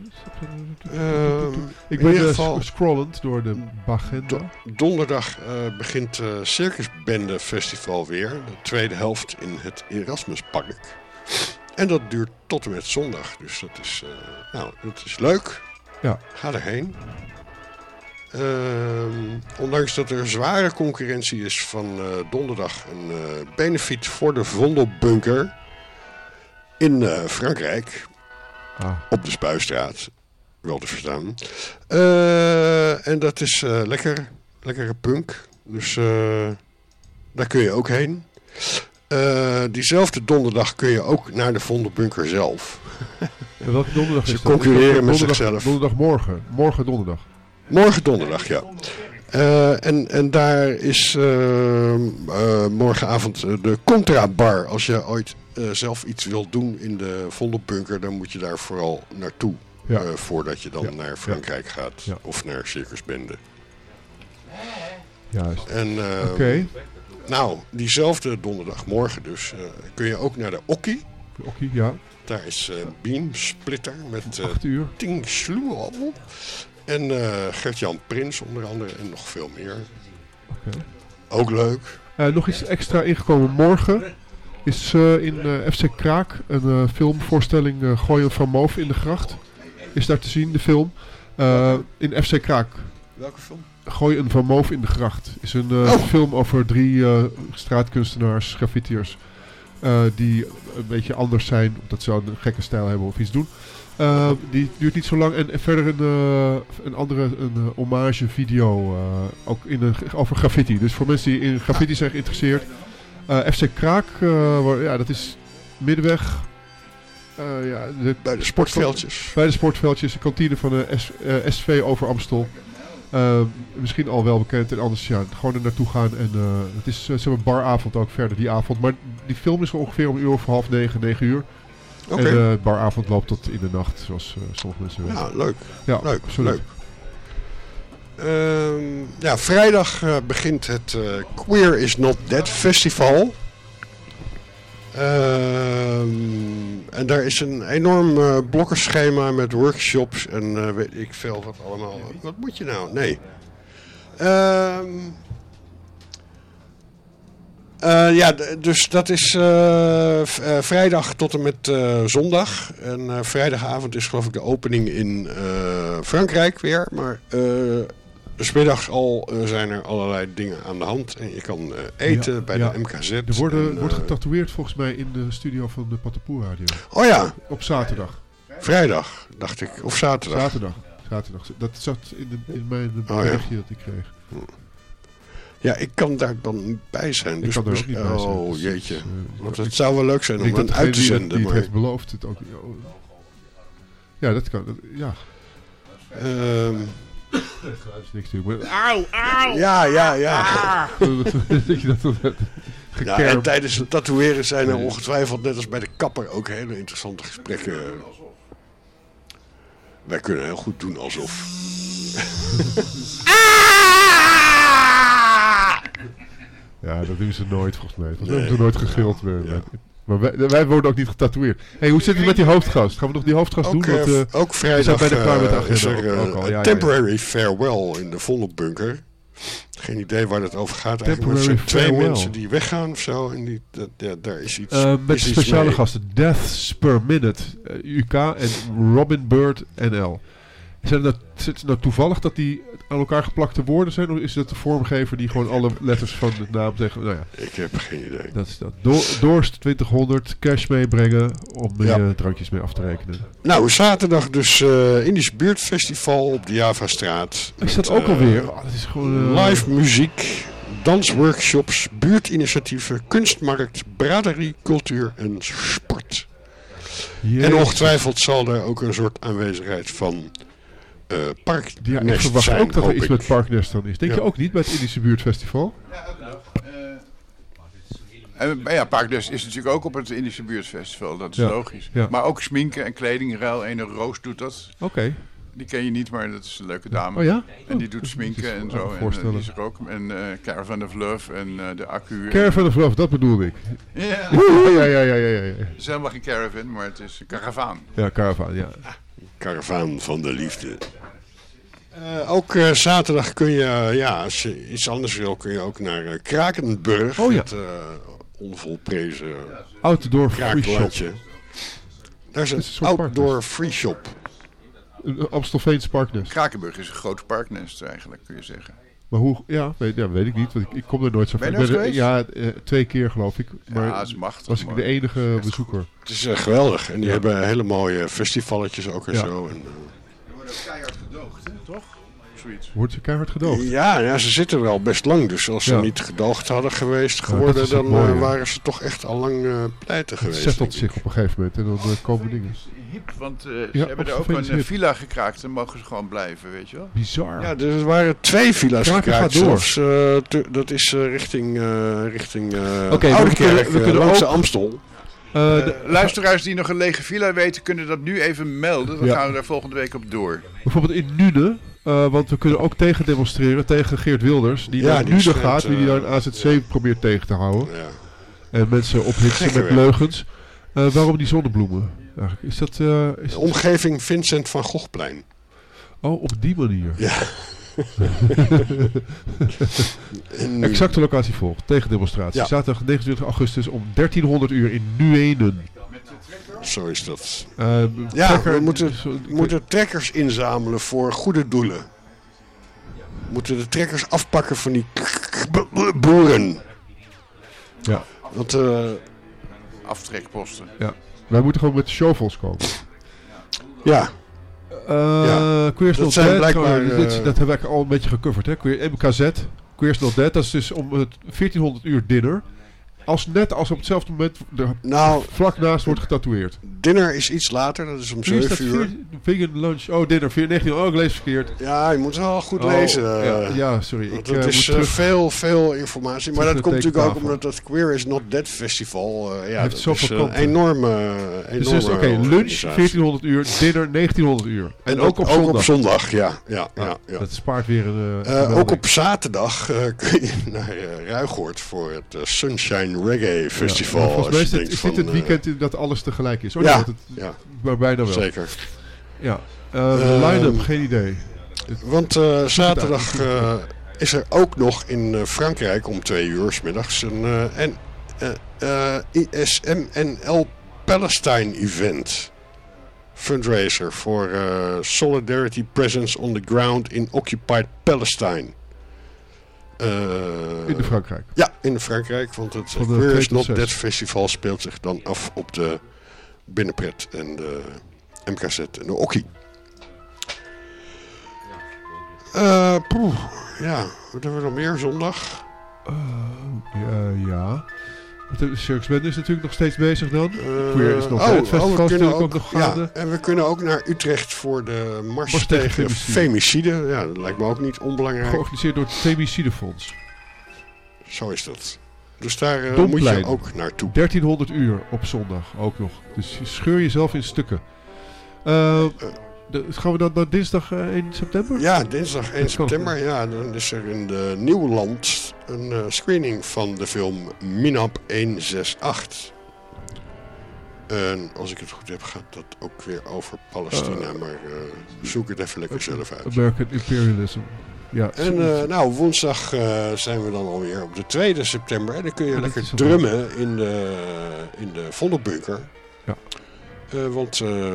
Speaker 3: even. Ik ben scrollend door de agenda.
Speaker 2: Donderdag begint Circusbende Festival weer. De tweede helft in het Erasmuspark. En dat duurt tot en met zondag. Dus dat is leuk.
Speaker 3: Ja.
Speaker 2: Ga erheen. Ondanks dat er zware concurrentie is van donderdag een benefiet voor de Vondelbunker in Frankrijk. Op de Spuistraat, wel te verstaan. En dat is lekker. Lekkere punk. Dus daar kun je ook heen. Diezelfde donderdag kun je ook naar de Vondelbunker zelf.
Speaker 3: En welke donderdag is
Speaker 2: dat? Ze concurreren met zichzelf.
Speaker 3: Donderdagmorgen. Morgen donderdag.
Speaker 2: Morgen donderdag, ja. En daar is morgenavond de Contrabar. Als je ooit zelf iets wilt doen in de Vondelbunker, dan moet je daar vooral naartoe. Ja. Voordat je dan naar Frankrijk gaat. Ja. Of naar Circus Bende.
Speaker 3: Juist.
Speaker 2: En nou, diezelfde donderdagmorgen dus kun je ook naar de Okkie.
Speaker 3: De Okkie, ja.
Speaker 2: Daar is Beam Splitter met
Speaker 3: 8 uur.
Speaker 2: Ting Sloebel. En Gert-Jan Prins onder andere en nog veel meer.
Speaker 3: Okay.
Speaker 2: Ook leuk.
Speaker 3: Nog iets extra ingekomen. Morgen is in FC Kraak een filmvoorstelling Gooien van Moof in de Gracht. Is daar te zien, de film. In FC Kraak.
Speaker 2: Welke film?
Speaker 3: Gooien van Moof in de Gracht. Is een film over 3 straatkunstenaars, graffitiërs. Die een beetje anders zijn. Omdat ze een gekke stijl hebben of iets doen. Die duurt niet zo lang. En verder een andere hommage video. Ook over graffiti. Dus voor mensen die in graffiti zijn geïnteresseerd. FC Kraak. Dat is middenweg.
Speaker 2: Bij de sportveldjes.
Speaker 3: Bij de sportveldjes. De kantine van de SV over Amstel. Misschien al wel bekend. En anders gewoon er naartoe gaan. En het is ze hebben een baravond ook verder die avond. Maar die film is ongeveer om 9 uur. Okay. En de baravond loopt tot in de nacht, zoals sommige mensen weten.
Speaker 2: Ja, leuk.
Speaker 3: Ja,
Speaker 2: leuk.
Speaker 3: Absoluut.
Speaker 2: Leuk. Vrijdag begint het Queer is Not Dead Festival. En daar is een enorm blokkerschema met workshops en weet ik veel wat allemaal. Wat moet je nou? Nee. Dus dat is vrijdag tot en met zondag. En vrijdagavond is geloof ik de opening in Frankrijk weer. Maar dus middags al zijn er allerlei dingen aan de hand. En je kan eten bij de MKZ.
Speaker 3: Er wordt getatoeëerd volgens mij in de studio van de Patapoe Radio.
Speaker 2: Oh ja.
Speaker 3: Op zaterdag.
Speaker 2: Vrijdag, dacht ik. Of zaterdag.
Speaker 3: Zaterdag. Dat zat in mijn berichtje dat ik kreeg.
Speaker 2: Ja, ik kan daar dan niet bij zijn.
Speaker 3: Ik
Speaker 2: dus
Speaker 3: kan er ook niet bij zijn.
Speaker 2: Oh jeetje. Want het zou wel leuk zijn om dan uit te zenden.
Speaker 3: Die het heeft beloofd. Het ook, ja, dat kan. Ja. Het geluid is niks natuurlijk. Auw!
Speaker 2: Ja.
Speaker 3: Dat je dat
Speaker 2: en tijdens het tatoeëren zijn er ongetwijfeld, net als bij de kapper, ook hele interessante gesprekken. Wij kunnen heel goed doen alsof.
Speaker 3: Ja, dat doen ze nooit volgens mij. Dat hebben ze nooit gegild. Ja. Maar wij worden ook niet getatoeëerd. Hey, hoe zit het met die hoofdgast? Gaan we nog die hoofdgast doen?
Speaker 2: Ook vrijdag
Speaker 3: bij de klaar met de agenda,
Speaker 2: is er
Speaker 3: ook al. Ja,
Speaker 2: temporary farewell in de Vondelbunker. Geen idee waar het over gaat. Eigenlijk er zijn 2 mensen die weggaan of zo. En daar is iets
Speaker 3: met speciale gasten. Deaths per Minute. UK en Robin Bird NL. Is het nou toevallig dat die aan elkaar geplakte woorden zijn? Of is dat de vormgever die gewoon alle letters van de naam zeggen? Nou ja.
Speaker 2: Ik heb geen idee.
Speaker 3: Dat is dat. Dorst 2000, cash meebrengen om je drankjes mee af te rekenen.
Speaker 2: Nou, zaterdag dus Indisch Buurtfestival op de Javastraat.
Speaker 3: Is dat ook alweer? Dat is gewoon,
Speaker 2: live muziek, dansworkshops, buurtinitiatieven, kunstmarkt, braderie, cultuur en sport. Jezus. En ongetwijfeld zal er ook een soort aanwezigheid van Parknest zijn.
Speaker 3: Ik verwacht ook dat er iets met Parknest dan is. Denk je ook niet bij het Indische Buurtfestival?
Speaker 8: Ja, Parknest is natuurlijk ook op het Indische Buurtfestival. Dat is logisch. Ja. Maar ook sminken en kledingruil. Ene Roos doet dat.
Speaker 3: Oké.
Speaker 8: Die ken je niet, maar dat is een leuke dame.
Speaker 3: Oh ja?
Speaker 8: En die doet sminken en zo. En die is er ook. En Caravan of Love en de accu.
Speaker 3: Caravan of Love, dat bedoelde ik.
Speaker 8: Ja.
Speaker 3: Het
Speaker 8: is helemaal geen caravan, maar het is een karavaan.
Speaker 3: Ja, karavaan, ja.
Speaker 2: Karavaan van de liefde. Ook zaterdag kun je, als je iets anders wil, kun je ook naar Krakenburg. Het onvolprezen
Speaker 3: outdoor free shop.
Speaker 2: Daar is een outdoor free shop.
Speaker 3: Amstelveense Parknest.
Speaker 8: Krakenburg is een groot parknest eigenlijk, kun je zeggen.
Speaker 3: Maar hoe? Weet ik niet. Want ik kom er nooit zo van.
Speaker 8: Ben
Speaker 3: 2 keer geloof ik. Maar
Speaker 8: dat is machtig.
Speaker 3: Was ik de enige bezoeker.
Speaker 2: Het is geweldig. En die hebben hele mooie festivalletjes ook en zo. En,
Speaker 8: er wordt ook keihard gedoogd, toch? zoiets.
Speaker 3: Wordt ze keihard gedoogd.
Speaker 2: Ja, ze zitten er al best lang. Dus als ze niet gedoogd hadden geworden, dan
Speaker 3: mooi,
Speaker 2: waren ze toch echt al lang pleiten geweest.
Speaker 3: Het zettelt zich op een gegeven moment en dan komen dingen.
Speaker 8: Hip, want ze hebben er ook een villa gekraakt. Dan mogen ze gewoon blijven, weet je wel.
Speaker 3: Bizar.
Speaker 2: Ja, er waren 2 villa's gekraakt zelfs. Dat is richting Oudekerk, we kunnen langs de Amstel.
Speaker 8: Luisteraars die nog een lege villa weten, kunnen dat nu even melden. Dan gaan we daar volgende week op door.
Speaker 3: Bijvoorbeeld in Nuenen, want we kunnen ook tegen demonstreren tegen Geert Wilders. Die naar Nuenen gaat, die daar een AZC probeert tegen te houden. Ja. En mensen ophitsen met leugens. Waarom die zonnebloemen? Eigenlijk? Is dat,
Speaker 2: de omgeving Vincent van Gogplein.
Speaker 3: Oh, op die manier.
Speaker 2: Ja.
Speaker 3: Exacte locatie volgt. Tegendemonstratie. Ja. Zaterdag 29 augustus om 1300 uur in Nuenen.
Speaker 2: Zo is dat. We moeten trekkers inzamelen voor goede doelen. We moeten de trekkers afpakken van die boeren.
Speaker 3: Ja.
Speaker 2: Want,
Speaker 8: aftrekposten.
Speaker 3: Ja. Wij moeten gewoon met shovels komen.
Speaker 2: Ja.
Speaker 3: Queer's
Speaker 2: dat
Speaker 3: Not
Speaker 2: zijn
Speaker 3: Dead,
Speaker 2: blijkbaar...
Speaker 3: dat hebben we al een beetje gecoverd. Hè? MKZ, Queer's Not Dead, dat is dus om het 1400 uur dinner. Net als op hetzelfde moment vlak naast wordt getatoeëerd.
Speaker 2: Dinner is iets later, dat is om 7 uur.
Speaker 3: Vegan lunch, dinner, 19. Oh, ik lees verkeerd.
Speaker 2: Ja, je moet wel goed lezen.
Speaker 3: Ja, sorry.
Speaker 2: Het is veel informatie. Maar dat komt natuurlijk ook omdat het Queer is Not Dead Festival...
Speaker 3: heeft zoveel
Speaker 2: een enorme
Speaker 3: dus lunch 1400 uur, dinner 1900 uur. En ook op zondag.
Speaker 2: Ook op zondag, ja.
Speaker 3: Dat spaart weer een...
Speaker 2: ook op zaterdag kun je naar Ruigoord voor het Sunshine Reggae Festival.
Speaker 3: Volgens mij is dit het weekend dat alles tegelijk is. Maar bijna wel.
Speaker 2: Zeker.
Speaker 3: Ja. Line-up, geen idee.
Speaker 2: Want zaterdag is er ook nog in Frankrijk om 2 uur 's middags een ISMNL Palestine event. Fundraiser voor Solidarity Presence on the Ground in Occupied Palestine.
Speaker 3: In Frankrijk?
Speaker 2: Ja, in Frankrijk. Want het Queer is Not Dead Festival speelt zich dan af op de Binnenpret en de MKZ en de Okkie. Wat hebben we nog meer zondag?
Speaker 3: De Circus Band is natuurlijk nog steeds bezig dan. Queer is Not Dead Festival is natuurlijk ook nog gaande.
Speaker 2: Ja, en we kunnen ook naar Utrecht voor de Mars tegen femicide. Ja, dat lijkt me ook niet onbelangrijk.
Speaker 3: Georganiseerd door het Femicidefonds.
Speaker 2: Zo is dat. Dus daar moet je ook naartoe.
Speaker 3: 1300 uur op zondag ook nog. Dus je scheur jezelf in stukken. Gaan we dan naar dinsdag 1 september?
Speaker 2: Ja, dinsdag 1 september. Ja, dan is er in de Nieuwland een screening van de film Minap 168. En als ik het goed heb, gaat dat ook weer over Palestina. Maar zoek het even lekker zelf uit.
Speaker 3: American Imperialism. Ja,
Speaker 2: en woensdag zijn we dan alweer op de 2 september. En dan kun je lekker drummen in de Vondelbunker.
Speaker 3: Ja.
Speaker 2: Want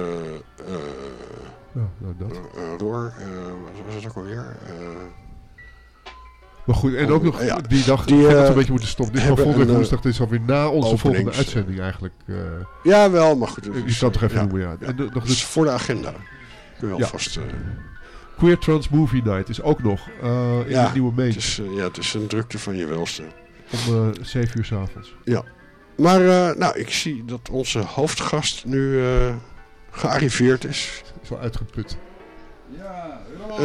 Speaker 2: Roor, wat was het ook alweer?
Speaker 3: Maar goed, en ook nog die dag dat we een beetje moeten stoppen. Dit is volgende woensdag, dit is alweer na onze volgende uitzending eigenlijk.
Speaker 2: Ja, wel, maar goed.
Speaker 3: Je kan het toch even noemen, ja. En nog
Speaker 2: dus voor de agenda. Kun je alvast...
Speaker 3: Queer Trans Movie Night is ook nog in de Nieuwe Meet.
Speaker 2: Het is een drukte van je welste.
Speaker 3: Om 7 uur 's avonds.
Speaker 2: Ja. Maar ik zie dat onze hoofdgast nu gearriveerd is.
Speaker 3: Is wel uitgeput.
Speaker 8: Ja,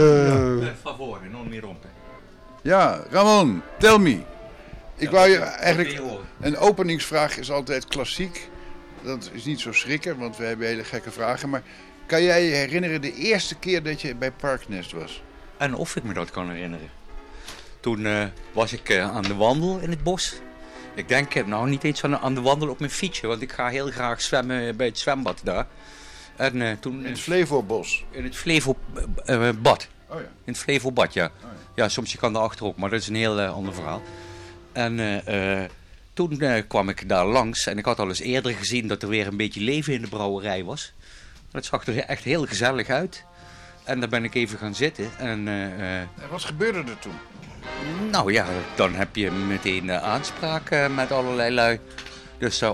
Speaker 4: Ramon, tell me. Ik wou je eigenlijk... Een openingsvraag is altijd klassiek. Dat is niet zo schrikken, want we hebben hele gekke vragen. Maar kan jij je herinneren de eerste keer dat je bij Parknest was?
Speaker 9: En of ik me dat kan herinneren. Toen was ik aan de wandel in het bos. Ik denk, niet eens aan de wandel op mijn fietsje, want ik ga heel graag zwemmen bij het zwembad daar. En, toen,
Speaker 4: in het Flevobos?
Speaker 9: In het Flevobad.
Speaker 4: Oh ja.
Speaker 9: In het Flevobad, ja. Oh ja. Ja, soms je kan daarachter ook, maar dat is een heel ander verhaal. En toen kwam ik daar langs en ik had al eens eerder gezien dat er weer een beetje leven in de brouwerij was. Het zag er echt heel gezellig uit. En daar ben ik even gaan zitten. En
Speaker 4: wat gebeurde er toen?
Speaker 9: Nou ja, dan heb je meteen aanspraak met allerlei lui. Dus daar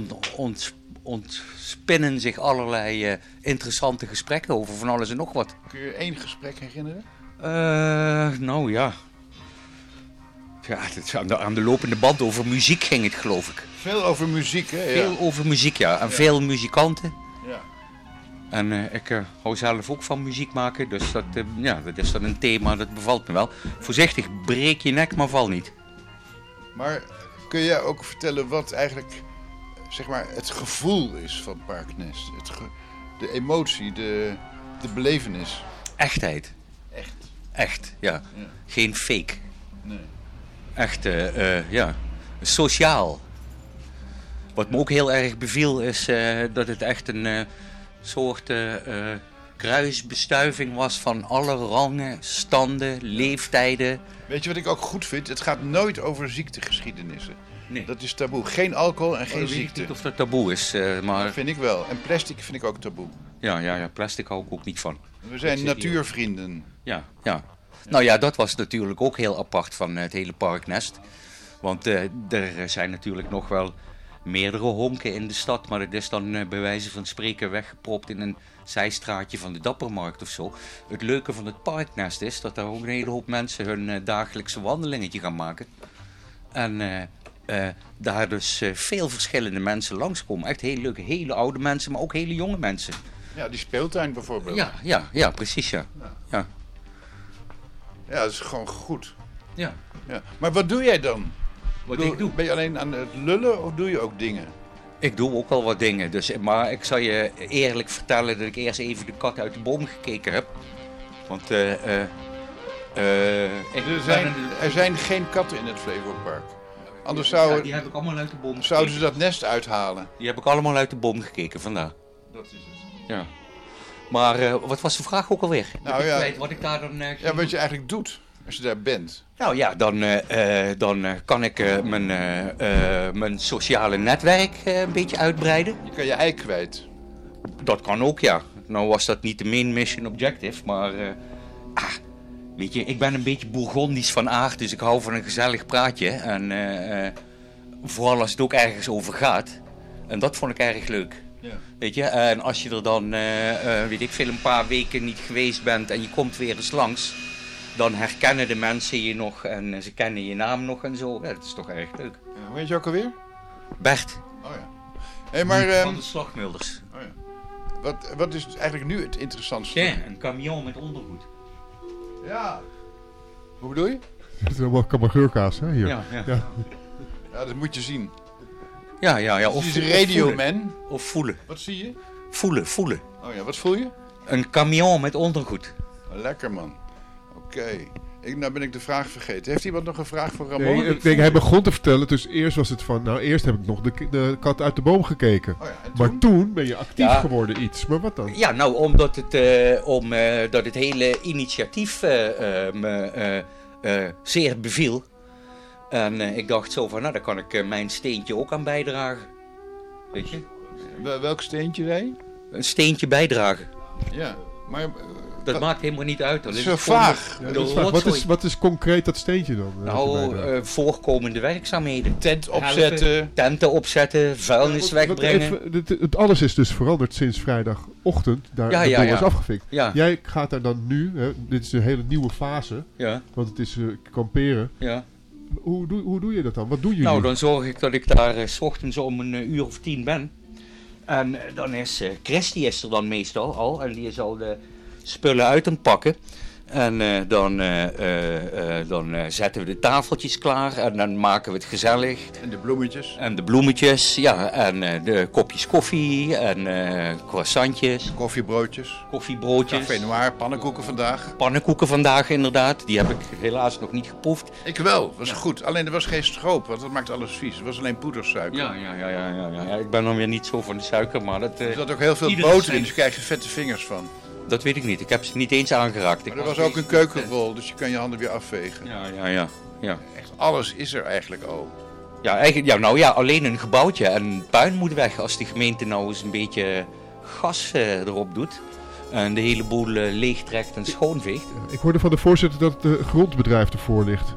Speaker 9: ontspinnen zich allerlei interessante gesprekken over van alles en nog wat.
Speaker 4: Kun je 1 gesprek herinneren?
Speaker 9: Nou ja. Ja, aan de lopende band over muziek ging het, geloof ik.
Speaker 8: Veel over muziek, hè? Ja.
Speaker 9: Veel over muziek, ja. En veel muzikanten.
Speaker 8: Ja.
Speaker 9: En ik hou zelf ook van muziek maken, dus dat is dan een thema, dat bevalt me wel. Voorzichtig, breek je nek, maar val niet.
Speaker 8: Maar kun jij ook vertellen wat eigenlijk, zeg maar, het gevoel is van Parknest? De emotie, de belevenis?
Speaker 9: Echtheid.
Speaker 8: Echt?
Speaker 9: Echt, ja. Geen fake.
Speaker 8: Nee.
Speaker 9: Echt, sociaal. Wat me ook heel erg beviel is dat het echt een soort kruisbestuiving was van alle rangen, standen, leeftijden.
Speaker 8: Weet je wat ik ook goed vind? Het gaat nooit over ziektegeschiedenissen.
Speaker 9: Nee.
Speaker 8: Dat is taboe. Geen alcohol en geen ziekte.
Speaker 9: Ik weet niet of dat taboe is, maar...
Speaker 8: Dat vind ik wel. En plastic vind ik ook taboe.
Speaker 9: Ja, plastic hou ik ook niet van.
Speaker 8: We zijn natuurvrienden.
Speaker 9: Ja. Nou ja, dat was natuurlijk ook heel apart van het hele Parknest. Want er zijn natuurlijk nog wel meerdere honken in de stad, maar het is dan bij wijze van spreken weggepropt in een zijstraatje van de Dappermarkt of zo. Het leuke van het Parknest is dat daar ook een hele hoop mensen hun dagelijkse wandelingetje gaan maken. En daar dus veel verschillende mensen langskomen. Echt heel leuke, hele oude mensen, maar ook hele jonge mensen.
Speaker 8: Ja, die speeltuin bijvoorbeeld.
Speaker 9: Ja, precies, ja.
Speaker 8: Ja, dat is gewoon goed.
Speaker 9: Ja.
Speaker 8: Maar wat doe jij dan?
Speaker 9: Ik doe?
Speaker 8: Ben je alleen aan het lullen of doe je ook dingen?
Speaker 9: Ik doe ook wel wat dingen, maar ik zal je eerlijk vertellen dat ik eerst even de kat uit de boom gekeken heb. Want
Speaker 8: er zijn geen katten in het Flevopark. Anders
Speaker 9: die heb ik allemaal uit de boom gekeken.
Speaker 8: Zouden ze dat nest uithalen?
Speaker 9: Die heb ik allemaal uit de boom gekeken, vandaar.
Speaker 8: Dat is het.
Speaker 9: Ja. Maar wat was de vraag ook alweer?
Speaker 8: Nou ja,
Speaker 9: weet wat ik daar dan...
Speaker 8: wat je eigenlijk doet als je daar bent.
Speaker 9: Nou ja, dan kan ik mijn sociale netwerk een beetje uitbreiden.
Speaker 8: Je kan je ei kwijt.
Speaker 9: Dat kan ook, ja. Nou was dat niet de main mission objective, maar... weet je, ik ben een beetje Bourgondisch van aard, dus ik hou van een gezellig praatje. En vooral als het ook ergens over gaat. En dat vond ik erg leuk.
Speaker 8: Ja.
Speaker 9: Weet je, en als je er dan, weet ik veel, een paar weken niet geweest bent en je komt weer eens langs, dan herkennen de mensen je nog en ze kennen je naam nog en zo. Ja, dat is toch erg leuk.
Speaker 8: Ja, hoe heet je ook alweer?
Speaker 9: Bert.
Speaker 8: Oh ja. Hey, maar,
Speaker 9: van de Slagmulders.
Speaker 8: Oh ja. Wat is eigenlijk nu het interessantste?
Speaker 9: Ja, een camion met ondergoed.
Speaker 8: Ja. Hoe bedoel je?
Speaker 3: Het is allemaal kammergeurkaas, hè, hier.
Speaker 9: Ja.
Speaker 8: Ja, dat moet je zien.
Speaker 9: Ja.
Speaker 8: Of Radioman.
Speaker 9: Of voelen.
Speaker 8: Wat zie je?
Speaker 9: Voelen.
Speaker 8: Oh ja, wat voel je?
Speaker 9: Een camion met ondergoed.
Speaker 8: Lekker, man. Oké. Nou ben ik de vraag vergeten. Heeft iemand nog een vraag voor Ramon?
Speaker 3: Nee, hij begon te vertellen, dus eerst was het van... Nou, eerst heb ik nog de kat uit de boom gekeken.
Speaker 8: Oh ja,
Speaker 3: maar toen ben je actief geworden iets. Maar wat dan?
Speaker 9: Ja, nou, omdat het hele initiatief me zeer beviel. En ik dacht zo van, nou, daar kan ik mijn steentje ook aan bijdragen. Weet je?
Speaker 8: Welk steentje jij?
Speaker 9: Een steentje bijdragen.
Speaker 8: Ja, maar...
Speaker 9: Dat maakt helemaal niet uit.
Speaker 8: Dat is zo vaag.
Speaker 3: Wat is concreet dat steentje dan?
Speaker 9: Nou, voorkomende werkzaamheden.
Speaker 8: Tenten
Speaker 9: opzetten, vuilnis wegbrengen.
Speaker 3: Alles is dus veranderd sinds vrijdagochtend. Daar is afgefikt. Ja. Jij gaat daar dan nu, hè, dit is een hele nieuwe fase, want het is kamperen.
Speaker 9: Ja.
Speaker 3: Hoe doe je dat dan? Wat doen jullie?
Speaker 9: Nou, dan zorg ik dat ik daar 's ochtends om 1:10 ben. En dan is Christy is er dan meestal al en die is al de spullen uit aan het pakken. En dan zetten we de tafeltjes klaar en dan maken we het gezellig.
Speaker 8: En de bloemetjes.
Speaker 9: En de bloemetjes, ja. En de kopjes koffie en croissantjes.
Speaker 8: Koffiebroodjes. Café Noir, pannenkoeken vandaag.
Speaker 9: Inderdaad. Die heb ik helaas nog niet geproefd.
Speaker 8: Ik wel, was goed. Alleen er was geen stroop, want dat maakt alles vies. Het was alleen poedersuiker.
Speaker 9: Ja. Ik ben dan weer niet zo van de suiker, maar dat...
Speaker 8: er zat ook heel veel boter in, dus krijg je vette vingers van.
Speaker 9: Dat weet ik niet. Ik heb ze niet eens aangeraakt.
Speaker 8: Maar er was ook een keukenrol, dus je kan je handen weer afvegen.
Speaker 9: Ja.
Speaker 8: Echt alles is er eigenlijk al.
Speaker 9: Ja, alleen een gebouwtje en puin moet weg als de gemeente nou eens een beetje gas erop doet. En de hele boel leegtrekt en schoonveegt.
Speaker 3: Ik hoorde van de voorzitter dat het grondbedrijf ervoor ligt.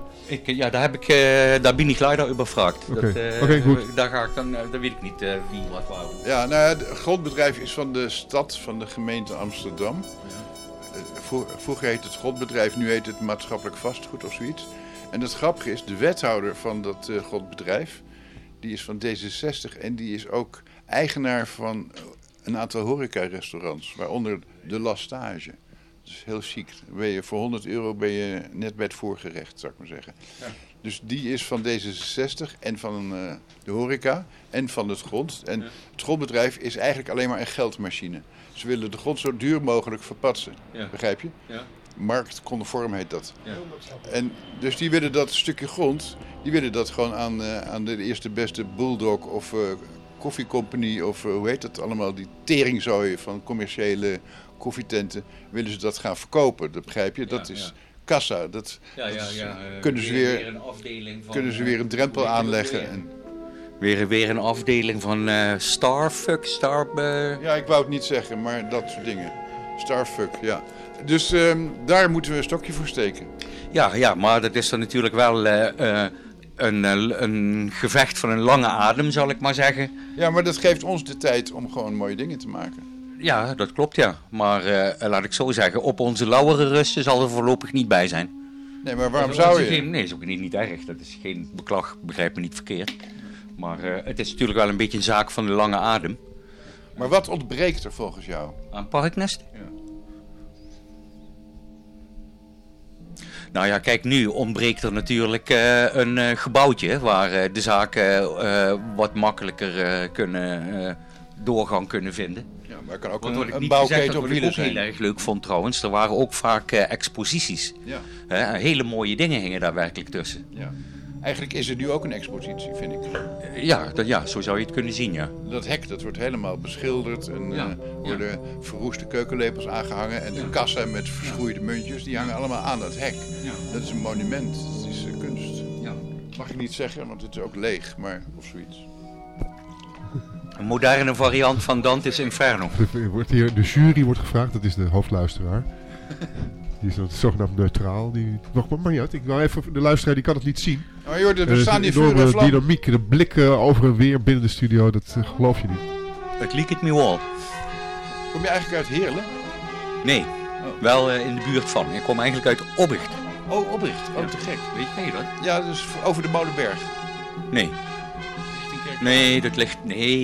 Speaker 9: Daar ben ik leider überfragt.
Speaker 3: Oké, goed.
Speaker 9: Daar weet ik niet wie wat waar.
Speaker 8: Ja, nou, het grondbedrijf is van de stad, van de gemeente Amsterdam. Vroeger heette het grondbedrijf, nu heet het maatschappelijk vastgoed of zoiets. En het grappige is, de wethouder van dat grondbedrijf, die is van D66 en die is ook eigenaar van een aantal horeca-restaurants, waaronder de La Stage. Dat is heel chic. Voor €100 ben je net bij het voorgerecht, zou ik maar zeggen. Ja. Dus die is van D66 en van de horeca en van het grond. En het grondbedrijf is eigenlijk alleen maar een geldmachine. Ze willen de grond zo duur mogelijk verpatsen. Ja. Begrijp je? Ja. Marktconform heet dat. Ja. En dus die willen dat stukje grond, die willen dat gewoon aan de eerste beste Bulldog of Coffee Company of hoe heet dat allemaal, die teringzooi van commerciële koffietenten, willen ze dat gaan verkopen. Dat begrijp je? Dat is kassa. Kunnen ze weer een afdeling van, kunnen ze weer een drempel aanleggen.
Speaker 9: Weer een afdeling van Starfuck,
Speaker 8: Ja, ik wou het niet zeggen, maar dat soort dingen. Starfuck, ja. Dus daar moeten we een stokje voor steken.
Speaker 9: Ja, maar dat is dan natuurlijk wel een gevecht van een lange adem, zal ik maar zeggen.
Speaker 8: Ja, maar dat geeft ons de tijd om gewoon mooie dingen te maken.
Speaker 9: Ja, dat klopt, ja. Maar laat ik zo zeggen, op onze lauwere rusten zal er voorlopig niet bij zijn.
Speaker 8: Nee, maar waarom zou je?
Speaker 9: Nee, is ook niet erg. Dat is geen beklag, begrijp me niet verkeerd. Maar het is natuurlijk wel een beetje een zaak van de lange adem.
Speaker 8: Maar wat ontbreekt er volgens jou?
Speaker 9: Aan Parknest? Ja. Nou ja, kijk, nu ontbreekt er natuurlijk een gebouwtje waar de zaken wat makkelijker doorgang kunnen vinden.
Speaker 8: Ja, maar kan ook een bouwketen op wielen zijn.
Speaker 9: Wat ik heel erg leuk vond trouwens, er waren ook vaak exposities. Ja. Hele mooie dingen hingen daar werkelijk tussen.
Speaker 8: Ja. Eigenlijk is er nu ook een expositie, vind ik.
Speaker 9: Ja, zo zou je het kunnen zien, ja.
Speaker 8: Dat hek, dat wordt helemaal beschilderd en worden verroeste keukenlepels aangehangen. En de kassa met verschroeide muntjes, die hangen allemaal aan dat hek. Ja. Dat is een monument, dat is kunst. Ja. Mag ik niet zeggen, want het is ook leeg, maar of zoiets.
Speaker 9: Een moderne variant van Dante's Inferno.
Speaker 3: De jury wordt gevraagd, dat is de hoofdluisteraar. Die is zogenaamd neutraal. Maar ja, ik wou even, de luisteraar die kan het niet zien.
Speaker 8: Maar joh, er staan die vuur en vlam.
Speaker 3: Dynamiek, de blikken over en weer binnen de studio, dat geloof je niet.
Speaker 9: Het leek het me wel.
Speaker 8: Kom je eigenlijk uit Heerlen?
Speaker 9: Nee, wel in de buurt van. Ik kom eigenlijk uit Obbicht.
Speaker 8: Oh, Obbicht. Oh, te gek.
Speaker 9: Weet je dat?
Speaker 8: Ja, dus over de Molenberg.
Speaker 9: Nee. Nee, dat ligt...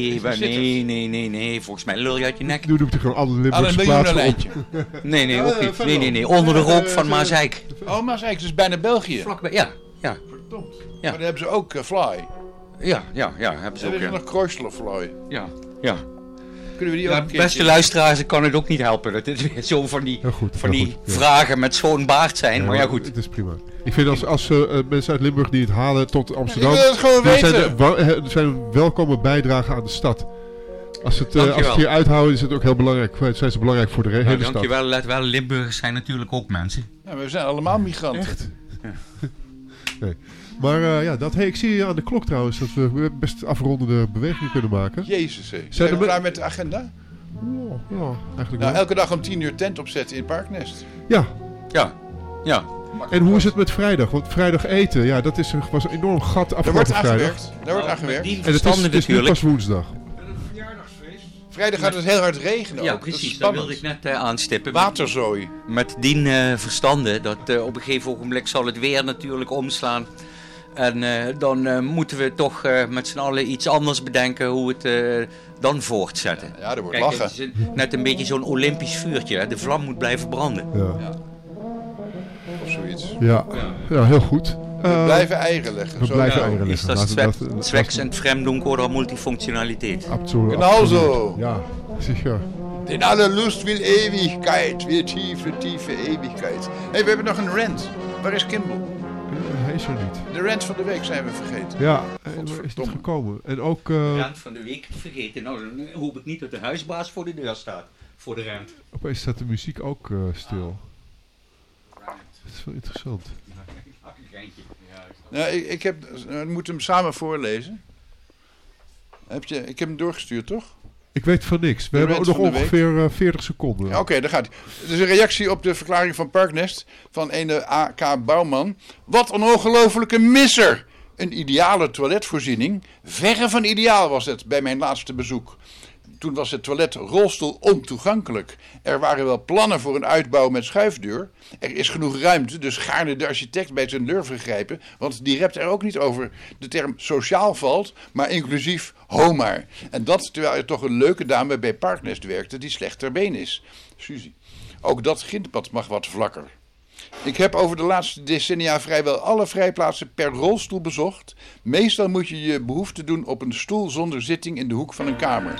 Speaker 9: Nee. Volgens mij lul je uit je nek.
Speaker 3: Nu doe ik er gewoon alle Limburgse plaatsen op.
Speaker 9: Nee, ook niet. Nee. Onder de rook van Maaseik.
Speaker 8: Oh, Maaseik, dus bijna België.
Speaker 9: Vlakbij, ja.
Speaker 8: Verdomd. Ja. Maar dan hebben ze ook Fly.
Speaker 9: Ja, hebben ze ook.
Speaker 8: En er is nog Chrysler Fly.
Speaker 9: Ja.
Speaker 8: Kunnen we die ook
Speaker 9: beste luisteraars, ik kan het ook niet helpen. Dat is weer zo van die vragen met zo'n baard zijn. Ja, maar ja, goed.
Speaker 3: Het is prima. Ik vind als mensen uit Limburg die het halen tot Amsterdam...
Speaker 8: Ik wil het gewoon weten.
Speaker 3: Zijn welkome bijdrage aan de stad. Als het hier uithouden is het ook heel belangrijk. Zijn ze belangrijk voor de hele stad.
Speaker 9: Dankjewel. Let wel, Limburgers zijn natuurlijk ook mensen.
Speaker 8: Ja, we zijn allemaal migranten.
Speaker 3: Echt? Ja. Nee. Maar ik zie aan de klok trouwens dat we best afrondende bewegingen kunnen maken.
Speaker 8: Jezus, zijn we klaar met de agenda?
Speaker 3: Ja, eigenlijk wel.
Speaker 8: Elke dag om 10 uur tent opzetten in Parknest.
Speaker 3: Ja.
Speaker 8: Makkelijk.
Speaker 3: En hoe is het met vrijdag? Want vrijdag eten, was een enorm gat afgelopen vrijdag.
Speaker 8: Daar wordt aan gewerkt.
Speaker 3: En het is nu pas woensdag.
Speaker 8: Vrijdag gaat het heel hard regenen.
Speaker 9: Ja, precies. Dat wilde ik net aanstippen.
Speaker 8: Waterzooi.
Speaker 9: Met dien verstande dat op een gegeven ogenblik zal het weer natuurlijk omslaan. En dan moeten we toch met z'n allen iets anders bedenken hoe het dan voortzetten.
Speaker 8: Ja, er wordt lachen.
Speaker 9: Het is net een beetje zo'n Olympisch vuurtje. Hè? De vlam moet blijven branden.
Speaker 3: Ja.
Speaker 8: Of zoiets.
Speaker 3: Ja, heel goed.
Speaker 8: We blijven eieren leggen.
Speaker 3: We blijven eieren leggen.
Speaker 9: Is dat Zwecks en Fremdung oder Multifunktionalität?
Speaker 8: Genau zo.
Speaker 3: Ja, sicher.
Speaker 8: In alle lust wil eeuwigheid, weer tiefe eeuwigheid. Hey, we hebben nog een rant. Waar is Kimball?
Speaker 3: Hij is er niet.
Speaker 8: De rant van de week zijn we vergeten.
Speaker 3: Ja, waar is het gekomen? En ook...
Speaker 9: De rant van de week vergeten. Nou, dan hoop ik niet dat de huisbaas voor de deur staat. Voor de rant.
Speaker 3: Opeens staat de muziek ook stil. Dat is wel interessant.
Speaker 8: Nou, ik moet hem samen voorlezen. Ik heb hem doorgestuurd, toch?
Speaker 3: Ik weet van niks. We hebben ook nog ongeveer 40 seconden.
Speaker 8: Ja, Oké, daar gaat hij. Het is een reactie op de verklaring van Parknest van ene A.K. Bouwman. Wat een ongelofelijke misser! Een ideale toiletvoorziening. Verre van ideaal was het bij mijn laatste bezoek. toen was het toilet rolstoel ontoegankelijk. Er waren wel plannen voor een uitbouw met schuifdeur. Er is genoeg ruimte, dus gaarne de architect bij zijn durven grijpen. Want die rept er ook niet over de term sociaal valt, maar inclusief homaar. En dat terwijl er toch een leuke dame bij Parknest werkte die slecht ter been is. Suzy. Ook dat grindpad mag wat vlakker. Ik heb over de laatste decennia vrijwel alle vrijplaatsen per rolstoel bezocht. Meestal moet je je behoefte doen op een stoel zonder zitting in de hoek van een kamer.